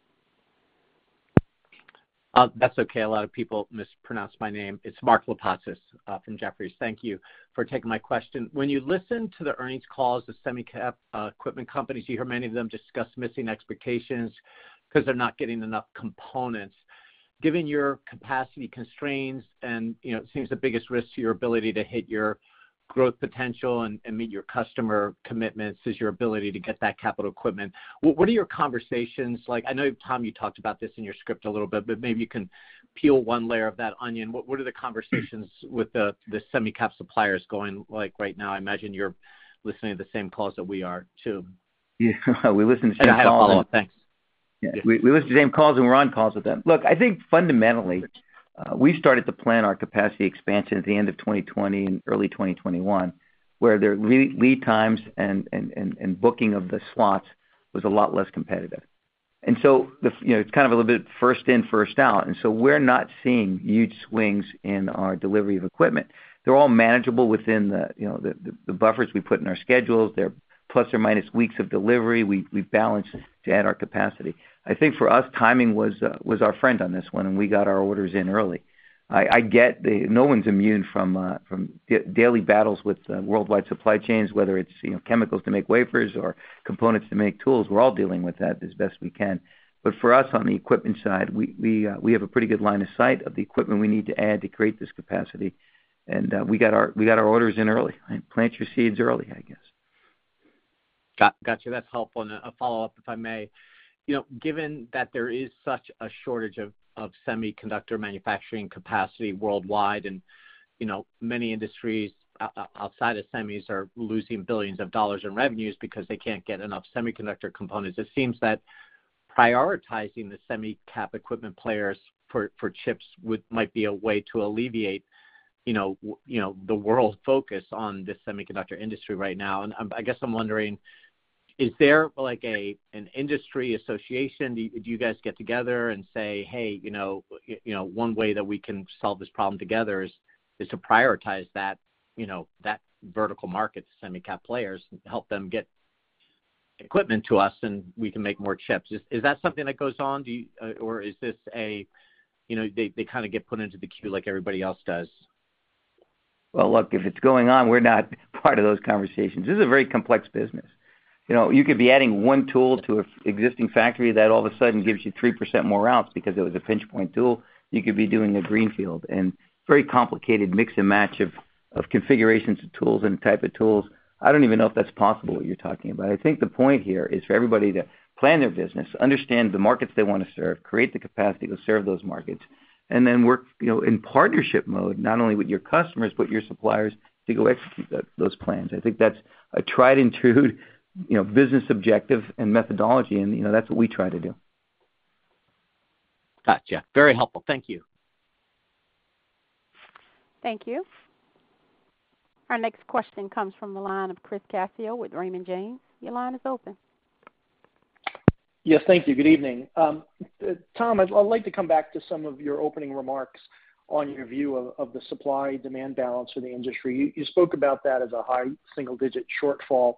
[SPEAKER 10] That's okay. A lot of people mispronounce my name. It's Mark Lipacis from Jefferies. Thank you for taking my question. When you listen to the earnings calls of semi-cap equipment companies, you hear many of them discuss missing expectations because they're not getting enough components. Given your capacity constraints and, it seems the biggest risk to your ability to hit your growth potential and meet your customer commitments is your ability to get that capital equipment. What are your conversations like? I know, Tom, you talked about this in your script a little bit, but maybe you can peel one layer of that onion. What are the conversations with the semi-cap suppliers going like right now? I imagine you're listening to the same calls that we are, too.
[SPEAKER 3] Yeah, we listen to the same calls.
[SPEAKER 10] And I had a follow-up. Thanks.
[SPEAKER 3] Yeah. We listen to the same calls, and we're on calls with them. Look, I think fundamentally, we started to plan our capacity expansion at the end of 2020 and early 2021, where their lead times and booking of the slots was a lot less competitive. And so, it's kind of a little bit first in, first out. And so we're not seeing huge swings in our delivery of equipment. They're all manageable within the buffers we put in our schedules. They're plus or minus weeks of delivery. We balance to add our capacity. I think for us, timing was our friend on this one, and we got our orders in early. I get no one's immune from daily battles with worldwide supply chains, whether it's chemicals to make wafers or components to make tools. We're all dealing with that as best we can. But for us on the equipment side, we have a pretty good line of sight of the equipment we need to add to create this capacity, and we got our orders in early. Right? Plant your seeds early, I guess.
[SPEAKER 10] Got you. That's helpful. And a follow-up, if I may. Given that there is such a shortage of semiconductor manufacturing capacity worldwide, and many industries outside of semis are losing billions of dollars in revenues because they can't get enough semiconductor components, it seems that prioritizing the semi-cap equipment players for chips might be a way to alleviate the world focus on this semiconductor industry right now. And I guess I'm wondering, is there like an industry association? Do you guys get together and say, hey, one way that we can solve this problem together is to prioritize that vertical market, semi-cap players, and help them get equipment to us, and we can make more chips. Is that something that goes on? Or is this they kind of get put into the queue like everybody else does?
[SPEAKER 3] Well, look, if it's going on, we're not part of those conversations. This is a very complex business. You could be adding one tool to an existing factory that all of a sudden gives you 3% more routes because it was a pinch point tool. You could be doing a greenfield, and very complicated mix and match of configurations of tools and type of tools. I don't even know if that's possible, what you're talking about. I think the point here is for everybody to plan their business, understand the markets they want to serve, create the capacity to serve those markets, and then work in partnership mode, not only with your customers, but your suppliers to go execute those plans. I think that's a tried and true business objective and methodology, and that's what we try to do.
[SPEAKER 10] Gotcha. Very helpful. Thank you.
[SPEAKER 1] Thank you. Our next question comes from the line of Chris Cassio with Raymond James. Your line is open.
[SPEAKER 11] Yes, thank you. Good evening. Tom, I'd like to come back to some of your opening remarks on your view of the supply-demand balance for the industry. You spoke about that as a high single-digit shortfall.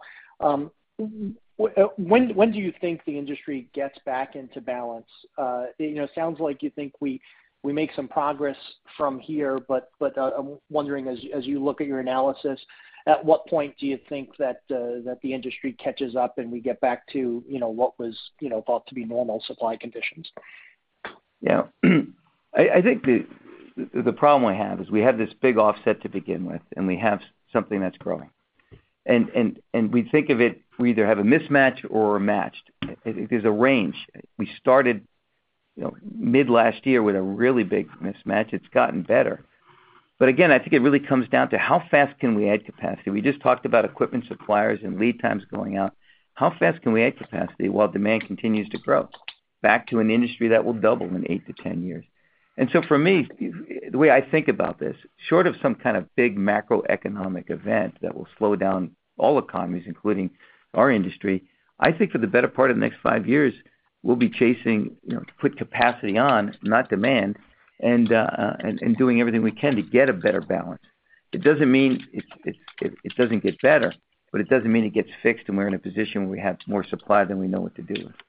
[SPEAKER 11] When do you think the industry gets back into balance? It sounds like you think we make some progress from here, but I'm wondering, as you look at your analysis, at what point do you think that the industry catches up and we get back to what was thought to be normal supply conditions?
[SPEAKER 3] Yeah, I think the problem we have is we have this big offset to begin with, and we have something that's growing, and we think of it, we either have a mismatch or a matched. I think there's a range. We started mid last year with a really big mismatch. It's gotten better. But again, I think it really comes down to how fast can we add capacity. We just talked about equipment suppliers and lead times going out. How fast can we add capacity while demand continues to grow back to an industry that will double in 8 to 10 years? And so for me, the way I think about this, short of some kind of big macroeconomic event that will slow down all economies, including our industry, I think for the better part of the next 5 years, we'll be chasing, to put capacity on, not demand, and doing everything we can to get a better balance. It doesn't mean it doesn't get better, but it doesn't mean it gets fixed and we're in a position where we have more supply than we know what to do with.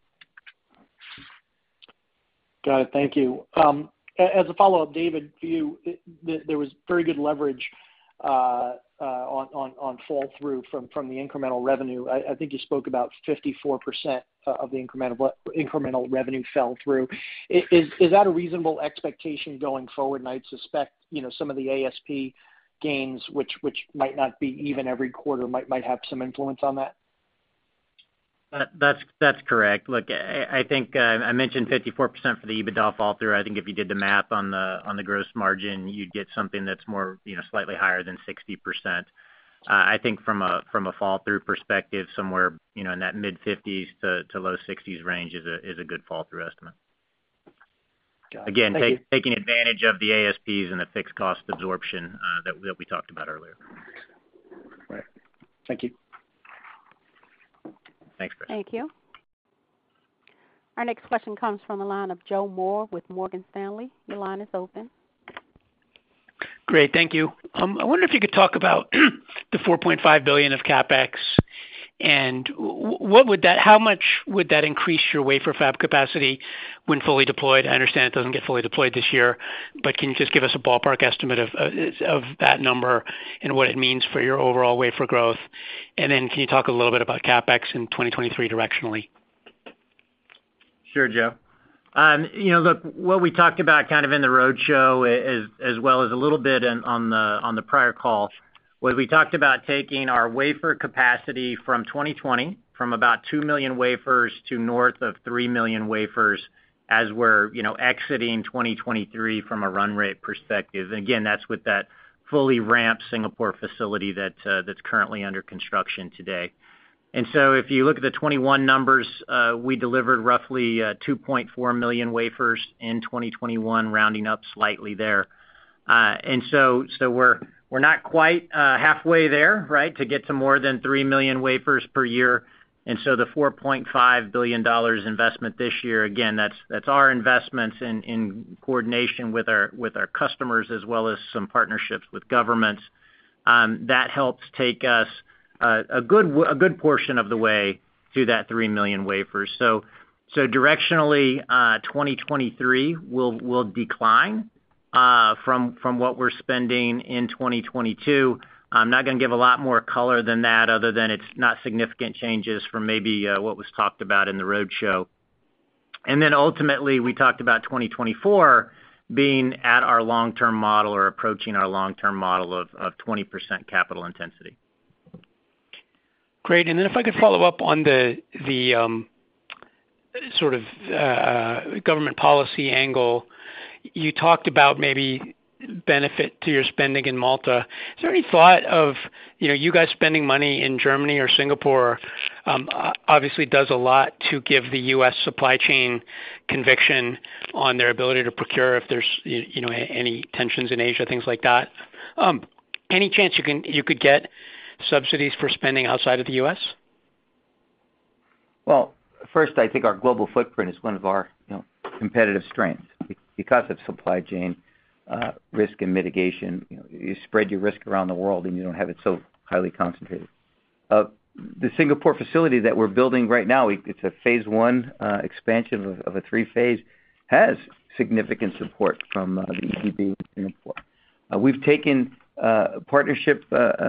[SPEAKER 11] Got it. Thank you. As a follow-up, David, for you, there was very good leverage on fall through from the incremental revenue. I think you spoke about 54% of the incremental revenue fell through. Is that a reasonable expectation going forward? And I'd suspect some of the ASP gains, which might not be even every quarter, might have some influence on that.
[SPEAKER 6] That's correct. Look, I think I mentioned 54% for the EBITDA fall through. I think if you did the math on the gross margin, you'd get something that's more slightly higher than 60%. I think from a fall through perspective, somewhere in that mid 50s to low 60s range is a good fall through estimate. Again, taking advantage of the ASPs and the fixed cost absorption that we talked about earlier.
[SPEAKER 11] Right. Thank you.
[SPEAKER 6] Thanks, Chris.
[SPEAKER 1] Thank you. Our next question comes from the line of Joe Moore with Morgan Stanley. Your line is open.
[SPEAKER 12] Great, thank you. I wonder if you could talk about the $4.5 billion of CapEx and how much would that increase your wafer fab capacity when fully deployed? I understand it doesn't get fully deployed this year, but can you just give us a ballpark estimate of that number and what it means for your overall wafer growth? And then can you talk a little bit about CapEx in 2023 directionally?
[SPEAKER 6] Sure, Joe. Look, what we talked about kind of in the roadshow as well as a little bit on the prior call was we talked about taking our wafer capacity from 2020 from about 2 million wafers to north of 3 million wafers as we're exiting 2023 from a run rate perspective. And again, that's with that fully ramped Singapore facility that's currently under construction today. And so if you look at the 21 numbers, we delivered roughly 2.4 million wafers in 2021, rounding up slightly there. And so we're not quite halfway there, right, to get to more than 3 million wafers per year. And so the $4.5 billion investment this year, again, that's our investments in coordination with our customers as well as some partnerships with governments. That helps take us a good portion of the way to that 3 million wafers. So directionally, 2023 will decline from what we're spending in 2022. I'm not going to give a lot more color than that, other than it's not significant changes from maybe what was talked about in the roadshow. And then ultimately, we talked about 2024 being at our long-term model or approaching our long-term model of 20% capital intensity.
[SPEAKER 12] Great. And then if I could follow up on the sort of government policy angle, you talked about maybe benefit to your spending in Malta. Is there any thought of you guys spending money in Germany or Singapore? Obviously does a lot to give the U.S. supply chain conviction on their ability to procure if there's any tensions in Asia, things like that. any chance you could get subsidies for spending outside of the U.S.?
[SPEAKER 3] Well, first, I think our global footprint is one of our competitive strengths because of supply chain risk and mitigation. You spread your risk around the world, and you don't have it so highly concentrated. The Singapore facility that we're building right now, it's a phase one expansion of a three-phase, has significant support from the EDB in Singapore. We've taken partnership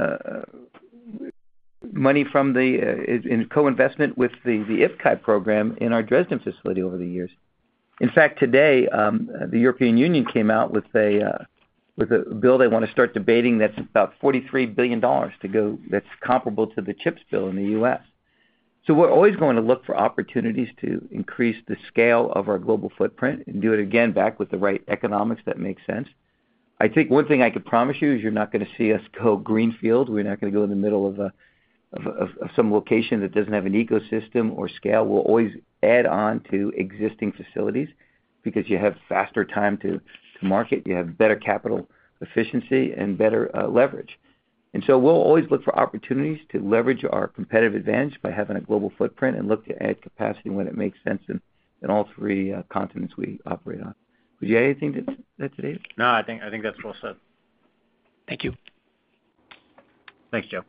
[SPEAKER 3] money from in co-investment with the IPCEI program in our Dresden facility over the years. In fact, today the European Union came out with a bill they want to start debating that's about $43 billion to go. That's comparable to the CHIPS bill in the U.S. So we're always going to look for opportunities to increase the scale of our global footprint and do it again back with the right economics that make sense. I think one thing I could promise you is you're not going to see us go greenfield. We're not going to go in the middle of some location that doesn't have an ecosystem or scale. We'll always add on to existing facilities because you have faster time to market, you have better capital efficiency and better leverage. And so we'll always look for opportunities to leverage our competitive advantage by having a global footprint and look to add capacity when it makes sense in all three continents we operate on. Would you add anything to that today?
[SPEAKER 6] No, I think that's well said.
[SPEAKER 12] Thank you.
[SPEAKER 6] Thanks, Joe.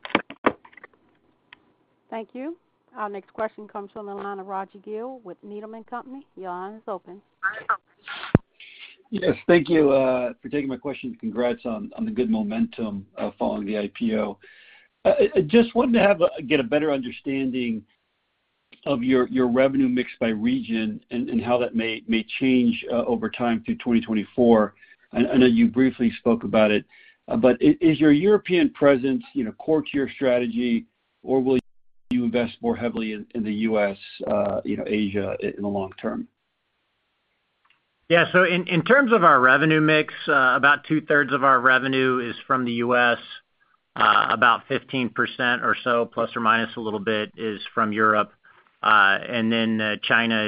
[SPEAKER 1] Thank you. Our next question comes from the line of Roger Gill with Needham & Company. Your line is open.
[SPEAKER 13] Yes, thank you for taking my question. Congrats on the good momentum following the IPO. I just wanted to get a better understanding of your revenue mix by region and how that may change over time through 2024. I know you briefly spoke about it, but is your European presence core to your strategy, or will you invest more heavily in the U.S., Asia in the long term?
[SPEAKER 6] Yeah, so in terms of our revenue mix, about 2/3 of our revenue is from the U.S., about 15% or so, plus or minus a little bit, is from Europe, and then China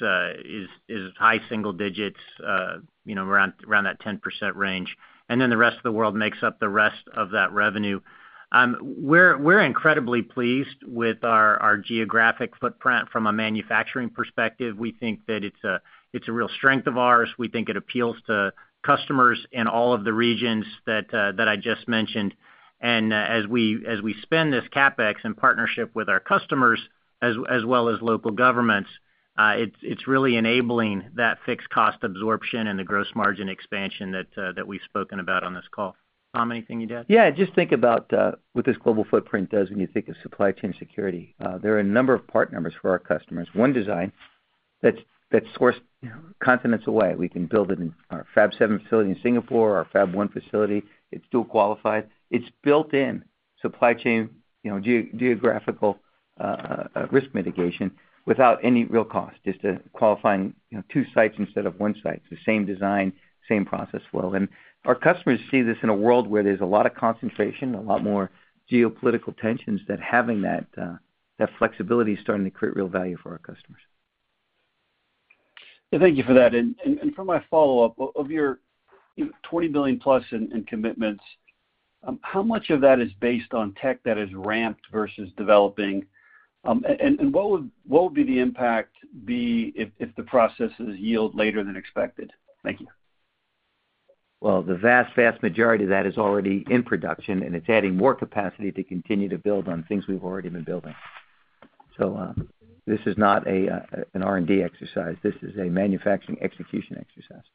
[SPEAKER 6] is high single digits, around that 10% range, and then the rest of the world makes up the rest of that revenue. We're incredibly pleased with our geographic footprint from a manufacturing perspective. We think that it's a real strength of ours. We think it appeals to customers in all of the regions that I just mentioned. And as we spend this CapEx in partnership with our customers as well as local governments, it's really enabling that fixed cost absorption and the gross margin expansion that we've spoken about on this call. Tom, anything you'd add?
[SPEAKER 3] Yeah, just think about what this global footprint does when you think of supply chain security. There are a number of part numbers for our customers. One design that's sourced continents away. We can build it in our Fab 7 facility in Singapore, our Fab 1 facility. It's dual qualified. It's built in supply chain, geographical risk mitigation without any real cost, just qualifying two sites instead of one site. It's the same design, same process flow. And our customers see this in a world where there's a lot of concentration, a lot more geopolitical tensions, that having that flexibility is starting to create real value for our customers.
[SPEAKER 13] Yeah, thank you for that. And for my follow-up, of your $20 billion plus in commitments, how much of that is based on tech that is ramped versus developing? And what would be the impact if the processes yield later than expected? Thank you.
[SPEAKER 3] Well, the vast majority of that is already in production, and it's adding more capacity to continue to build on things we've already been building. So this is not an R&D exercise. This is a manufacturing execution exercise.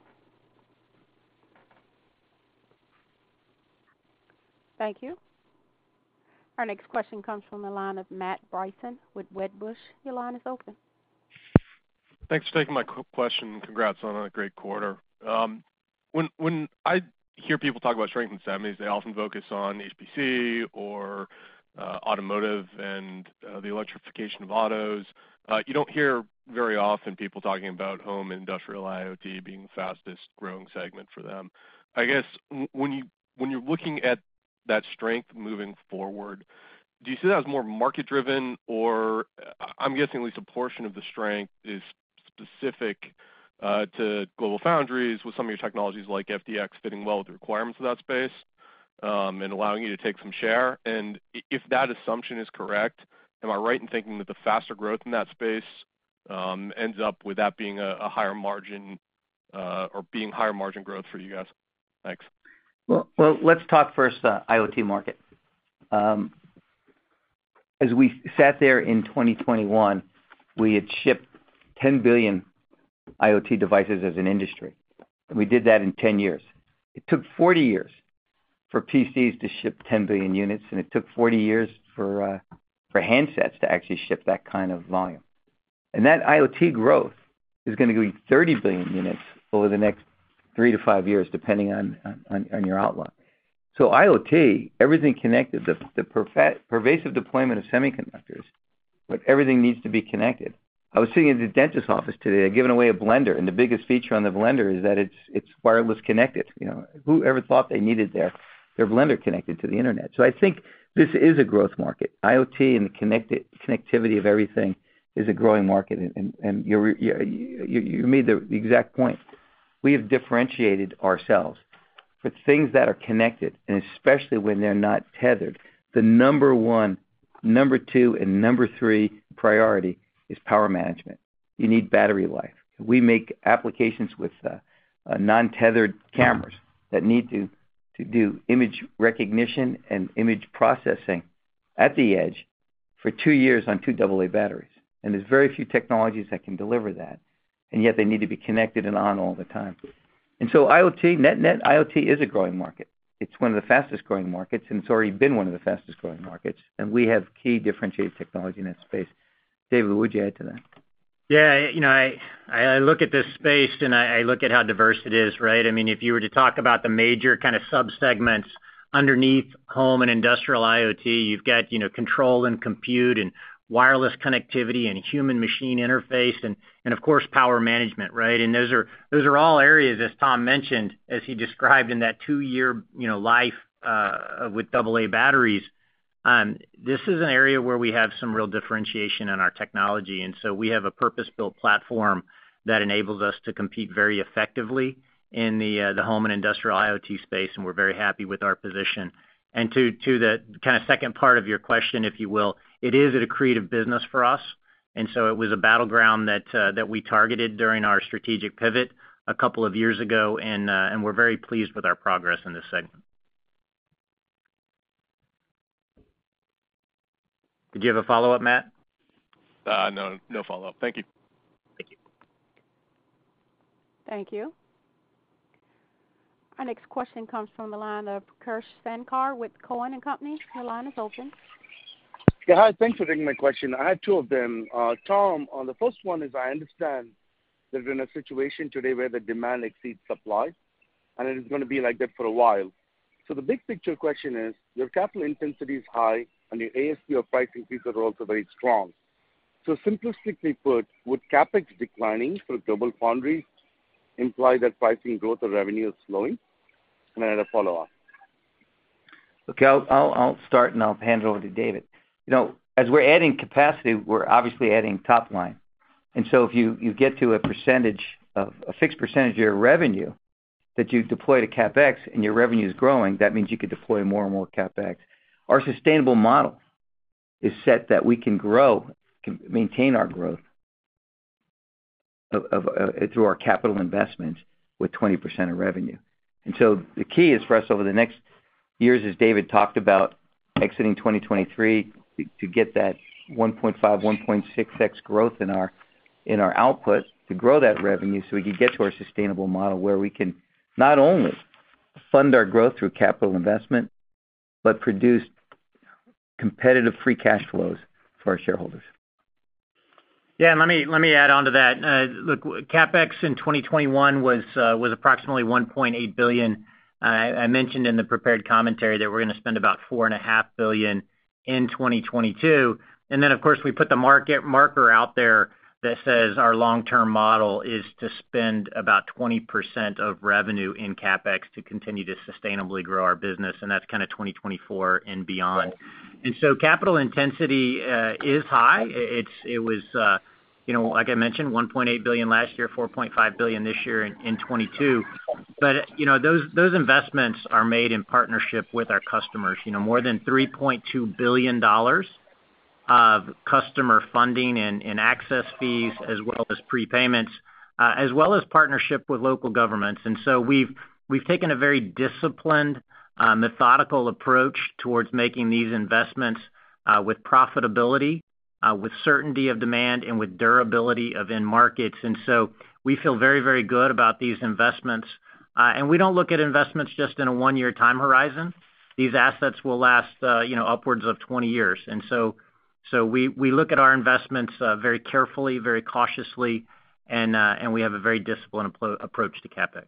[SPEAKER 1] Thank you. Our next question comes from the line of Matt Bryson with Wedbush. Your line is open.
[SPEAKER 14] Thanks for taking my question. Congrats on a great quarter. When I hear people talk about strength in semis, they often focus on HPC or automotive and the electrification of autos. You don't hear very often people talking about home and industrial IoT being the fastest growing segment for them. I guess when you're looking at that strength moving forward, do you see that as more market driven, or I'm guessing at least a portion of the strength is specific to Global Foundries with some of your technologies like FDX fitting well with the requirements of that space? and allowing you to take some share? And if that assumption is correct, am I right in thinking that the faster growth in that space ends up with that being a higher margin or being higher margin growth for you guys? Thanks.
[SPEAKER 3] Well, let's talk first IoT market. As we sat there in 2021, we had shipped 10 billion IoT devices as an industry, and we did that in 10 years. It took 40 years for PCs to ship 10 billion units, and it took 40 years for handsets to actually ship that kind of volume. And that IoT growth is going to be 30 billion units over the next 3 to 5 years, depending on your outlook. So IoT, everything connected, the pervasive deployment of semiconductors, but everything needs to be connected. I was sitting in the dentist's office today. They're giving away a blender, and the biggest feature on the blender is that it's wireless connected. You know, who ever thought they needed their blender connected to the internet? So I think this is a growth market. IoT and the connectivity of everything is a growing market, and you made the exact point. We have differentiated ourselves for things that are connected, and especially when they're not tethered. The number one, number two, and number three priority is power management. You need battery life. We make applications with non-tethered cameras that need to do image recognition and image processing at the edge for 2 years on 2 AA batteries. And there's very few technologies that can deliver that, and yet they need to be connected and on all the time. And so IoT, net IoT is a growing market. It's one of the fastest growing markets, and it's already been one of the fastest growing markets. And we have key differentiated technology in that space. David, what would you add to that?
[SPEAKER 6] Yeah, you know, I look at this space and I look at how diverse it is, right? I mean, if you were to talk about the major kind of subsegments underneath home and industrial IoT, you've got, you know, control and compute and wireless connectivity and human machine interface and of course power management, right? And those are all areas, as Tom mentioned, as he described in that 2-year, you know, life with AA batteries. This is an area where we have some real differentiation in our technology, and so we have a purpose-built platform that enables us to compete very effectively in the home and industrial IoT space, and we're very happy with our position. And to the kind of second part of your question, if you will, it is an accretive business for us, and so it was a battleground that we targeted during our strategic pivot a couple of years ago, and we're very pleased with our progress in this segment. Did you have a follow-up, Matt?
[SPEAKER 14] No follow-up. Thank you.
[SPEAKER 6] Thank you.
[SPEAKER 1] Thank you. Our next question comes from the line of Krish Sankar with Cohen and Company. Your line is open.
[SPEAKER 15] Yeah, hi. Thanks for taking my question. I had 2 of them. Tom, on the first one is I understand that we're in a situation today where the demand exceeds supply, and it is going to be like that for a while. So the big picture question is, your capital intensity is high, and your ASP or price increases are also very strong. So simplistically put, would CapEx declining for Global Foundries imply that pricing growth or revenue is slowing? And I had a follow-up.
[SPEAKER 3] Okay, I'll start and I'll hand it over to David. You know, as we're adding capacity, we're obviously adding top line. And so if you get to a fixed percentage of your revenue that you deploy to CapEx and your revenue is growing, that means you could deploy more and more CapEx. Our sustainable model is set that we can maintain our growth through our capital investments with 20% of revenue. And so the key is for us over the next years, as David talked about, exiting 2023 to get that 1.5, 1.6x growth in our output to grow that revenue so we can get to our sustainable model where we can not only fund our growth through capital investment, but produce competitive free cash flows for our shareholders.
[SPEAKER 6] Yeah, and let me add on to that. Look, CapEx in 2021 was approximately $1.8 billion. I mentioned in the prepared commentary that we're going to spend about $4.5 billion in 2022, and then of course we put the marker out there that says our long-term model is to spend about 20% of revenue in CapEx to continue to sustainably grow our business, and that's kind of 2024 and beyond. And so capital intensity is high. It was like I mentioned, $1.8 billion last year, $4.5 billion this year in 22. But those investments are made in partnership with our customers. More than $3.2 billion of customer funding and access fees, as well as prepayments, as well as partnership with local governments. And so we've taken a very disciplined, methodical approach towards making these investments with profitability, with certainty of demand, and with durability of end markets. And so we feel very, very good about these investments. And we don't look at investments just in a one-year time horizon. These assets will last, upwards of 20 years. And so we look at our investments very carefully, very cautiously, and we have a very disciplined approach to CapEx.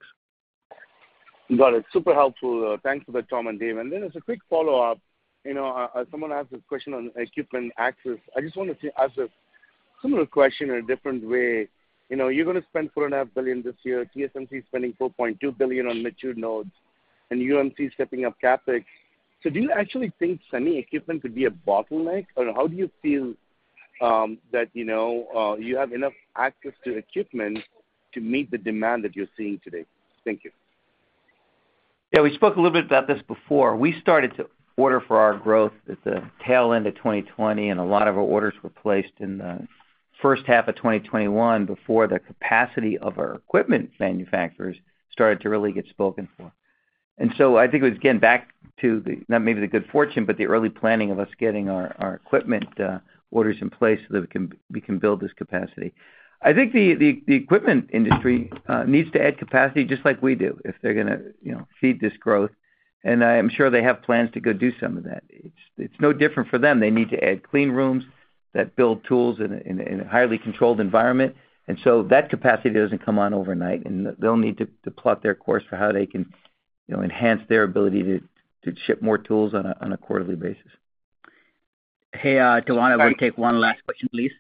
[SPEAKER 15] Got it. Super helpful. Thanks for that, Tom and Dave. And then as a quick follow-up, someone asked a question on equipment access. I just wanted to ask a similar question in a different way. You're going to spend $4.5 billion this year. TSMC is spending $4.2 billion on mature nodes, and UMC stepping up CapEx. So do you actually think semi equipment could be a bottleneck, or how do you feel that you have enough access to equipment to meet the demand that you're seeing today? Thank you.
[SPEAKER 3] Yeah, we spoke a little bit about this before. We started to order for our growth at the tail end of 2020, and a lot of our orders were placed in the first half of 2021 before the capacity of our equipment manufacturers started to really get spoken for. And so I think it was, again, back to not maybe the good fortune, but the early planning of us getting our equipment orders in place so that we can build this capacity. I think the equipment industry needs to add capacity just like we do if they're going to feed this growth. And I'm sure they have plans to go do some of that. It's no different for them. They need to add clean rooms that build tools in a highly controlled environment. And so that capacity doesn't come on overnight, and they'll need to plot their course for how they can enhance their ability to ship more tools on a quarterly basis.
[SPEAKER 2] Hey, Tawana, we'll take one last question, please.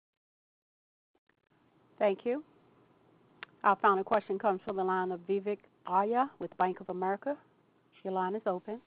[SPEAKER 1] Thank you. Our final question comes from the line of Vivek Arya with Bank of America. Your line is open.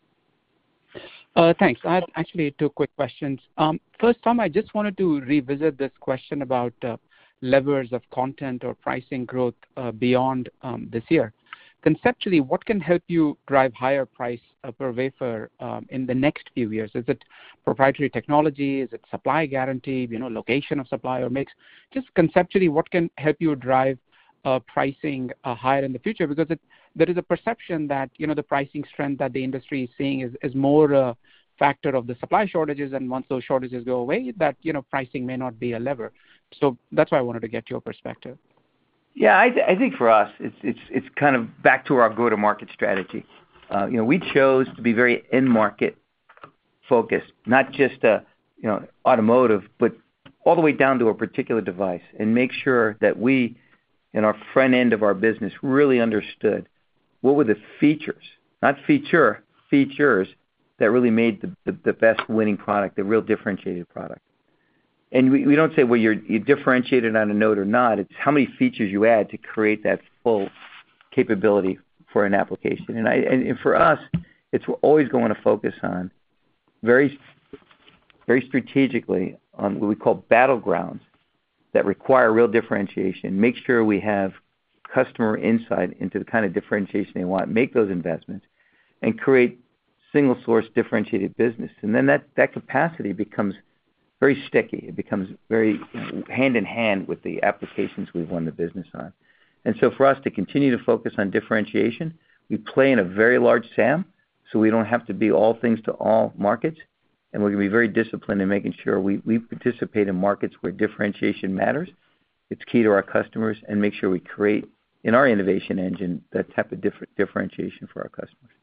[SPEAKER 16] Thanks. I have actually two quick questions. First, Tom, I just wanted to revisit this question about levers of content or pricing growth beyond this year. Conceptually, what can help you drive higher price per wafer in the next few years? Is it proprietary technology? Is it supply guarantee, location of supply or mix? Just conceptually, what can help you drive pricing higher in the future? Because there is a perception that, the pricing strength that the industry is seeing is more a factor of the supply shortages, and once those shortages go away, that, pricing may not be a lever. So that's why I wanted to get your perspective.
[SPEAKER 3] Yeah, I think for us, it's kind of back to our go-to-market strategy. We chose to be very end-market focused, not just automotive, but all the way down to a particular device, and make sure that we, in our front end of our business, really understood what were the features, not features that really made the best winning product, the real differentiated product. And we don't say, well, you're differentiated on a node or not. It's how many features you add to create that full capability for an application. And for us, we're always going to focus on very, very strategically on what we call battlegrounds that require real differentiation. Make sure we have customer insight into the kind of differentiation they want. Make those investments and create single source differentiated business. And then that capacity becomes very sticky. It becomes very hand in hand with the applications we've won the business on. And so for us to continue to focus on differentiation, we play in a very large SAM, so we don't have to be all things to all markets. And we're going to be very disciplined in making sure we participate in markets where differentiation matters. It's key to our customers, and make sure we create in our innovation engine that type of differentiation for our customers.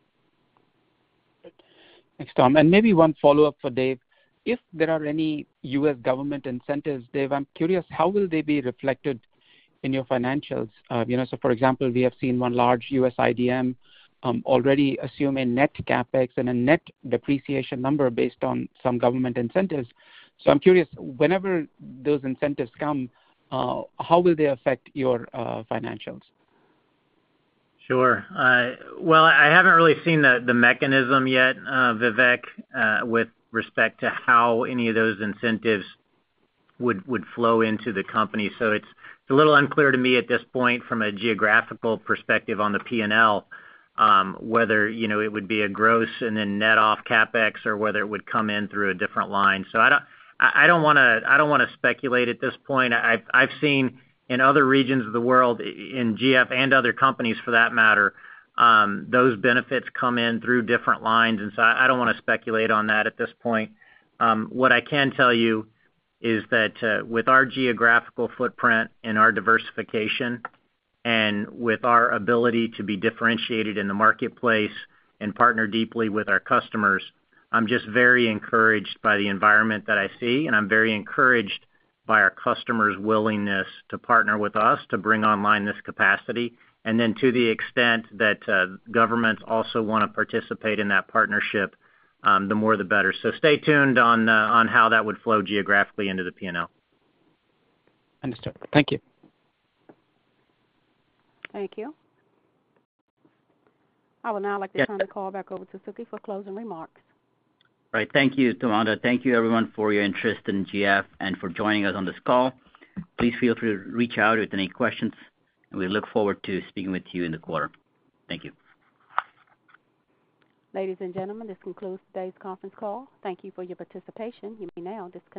[SPEAKER 16] Thanks, Tom. And maybe one follow-up for Dave. If there are any U.S. government incentives, Dave, I'm curious, how will they be reflected in your financials? So for example, we have seen one large U.S. IDM already assume a net CapEx and a net depreciation number based on some government incentives. So I'm curious, whenever those incentives come, how will they affect your financials?
[SPEAKER 6] Sure. Well, I haven't really seen the mechanism yet, Vivek, with respect to how any of those incentives would flow into the company. So it's a little unclear to me at this point from a geographical perspective on the P&L, whether, it would be a gross and then net off CapEx or whether it would come in through a different line. So I don't wanna speculate at this point. I've seen in other regions of the world, in GF and other companies for that matter, those benefits come in through different lines, and so I don't wanna speculate on that at this point. What I can tell you is that with our geographical footprint and our diversification and with our ability to be differentiated in the marketplace and partner deeply with our customers, I'm just very encouraged by the environment that I see, and I'm very encouraged by our customers' willingness to partner with us to bring online this capacity. And then to the extent that governments also wanna participate in that partnership, the more the better. So stay tuned on how that would flow geographically into the P&L.
[SPEAKER 16] Understood. Thank you.
[SPEAKER 1] Thank you. I would now like to turn the call back over to Sukhi for closing remarks.
[SPEAKER 2] Right. Thank you, Tawanda. Thank you, everyone, for your interest in GF and for joining us on this call. Please feel free to reach out with any questions, and we look forward to speaking with you in the quarter. Thank you.
[SPEAKER 1] Ladies and gentlemen, this concludes today's conference call. Thank you for your participation. You may now disconnect.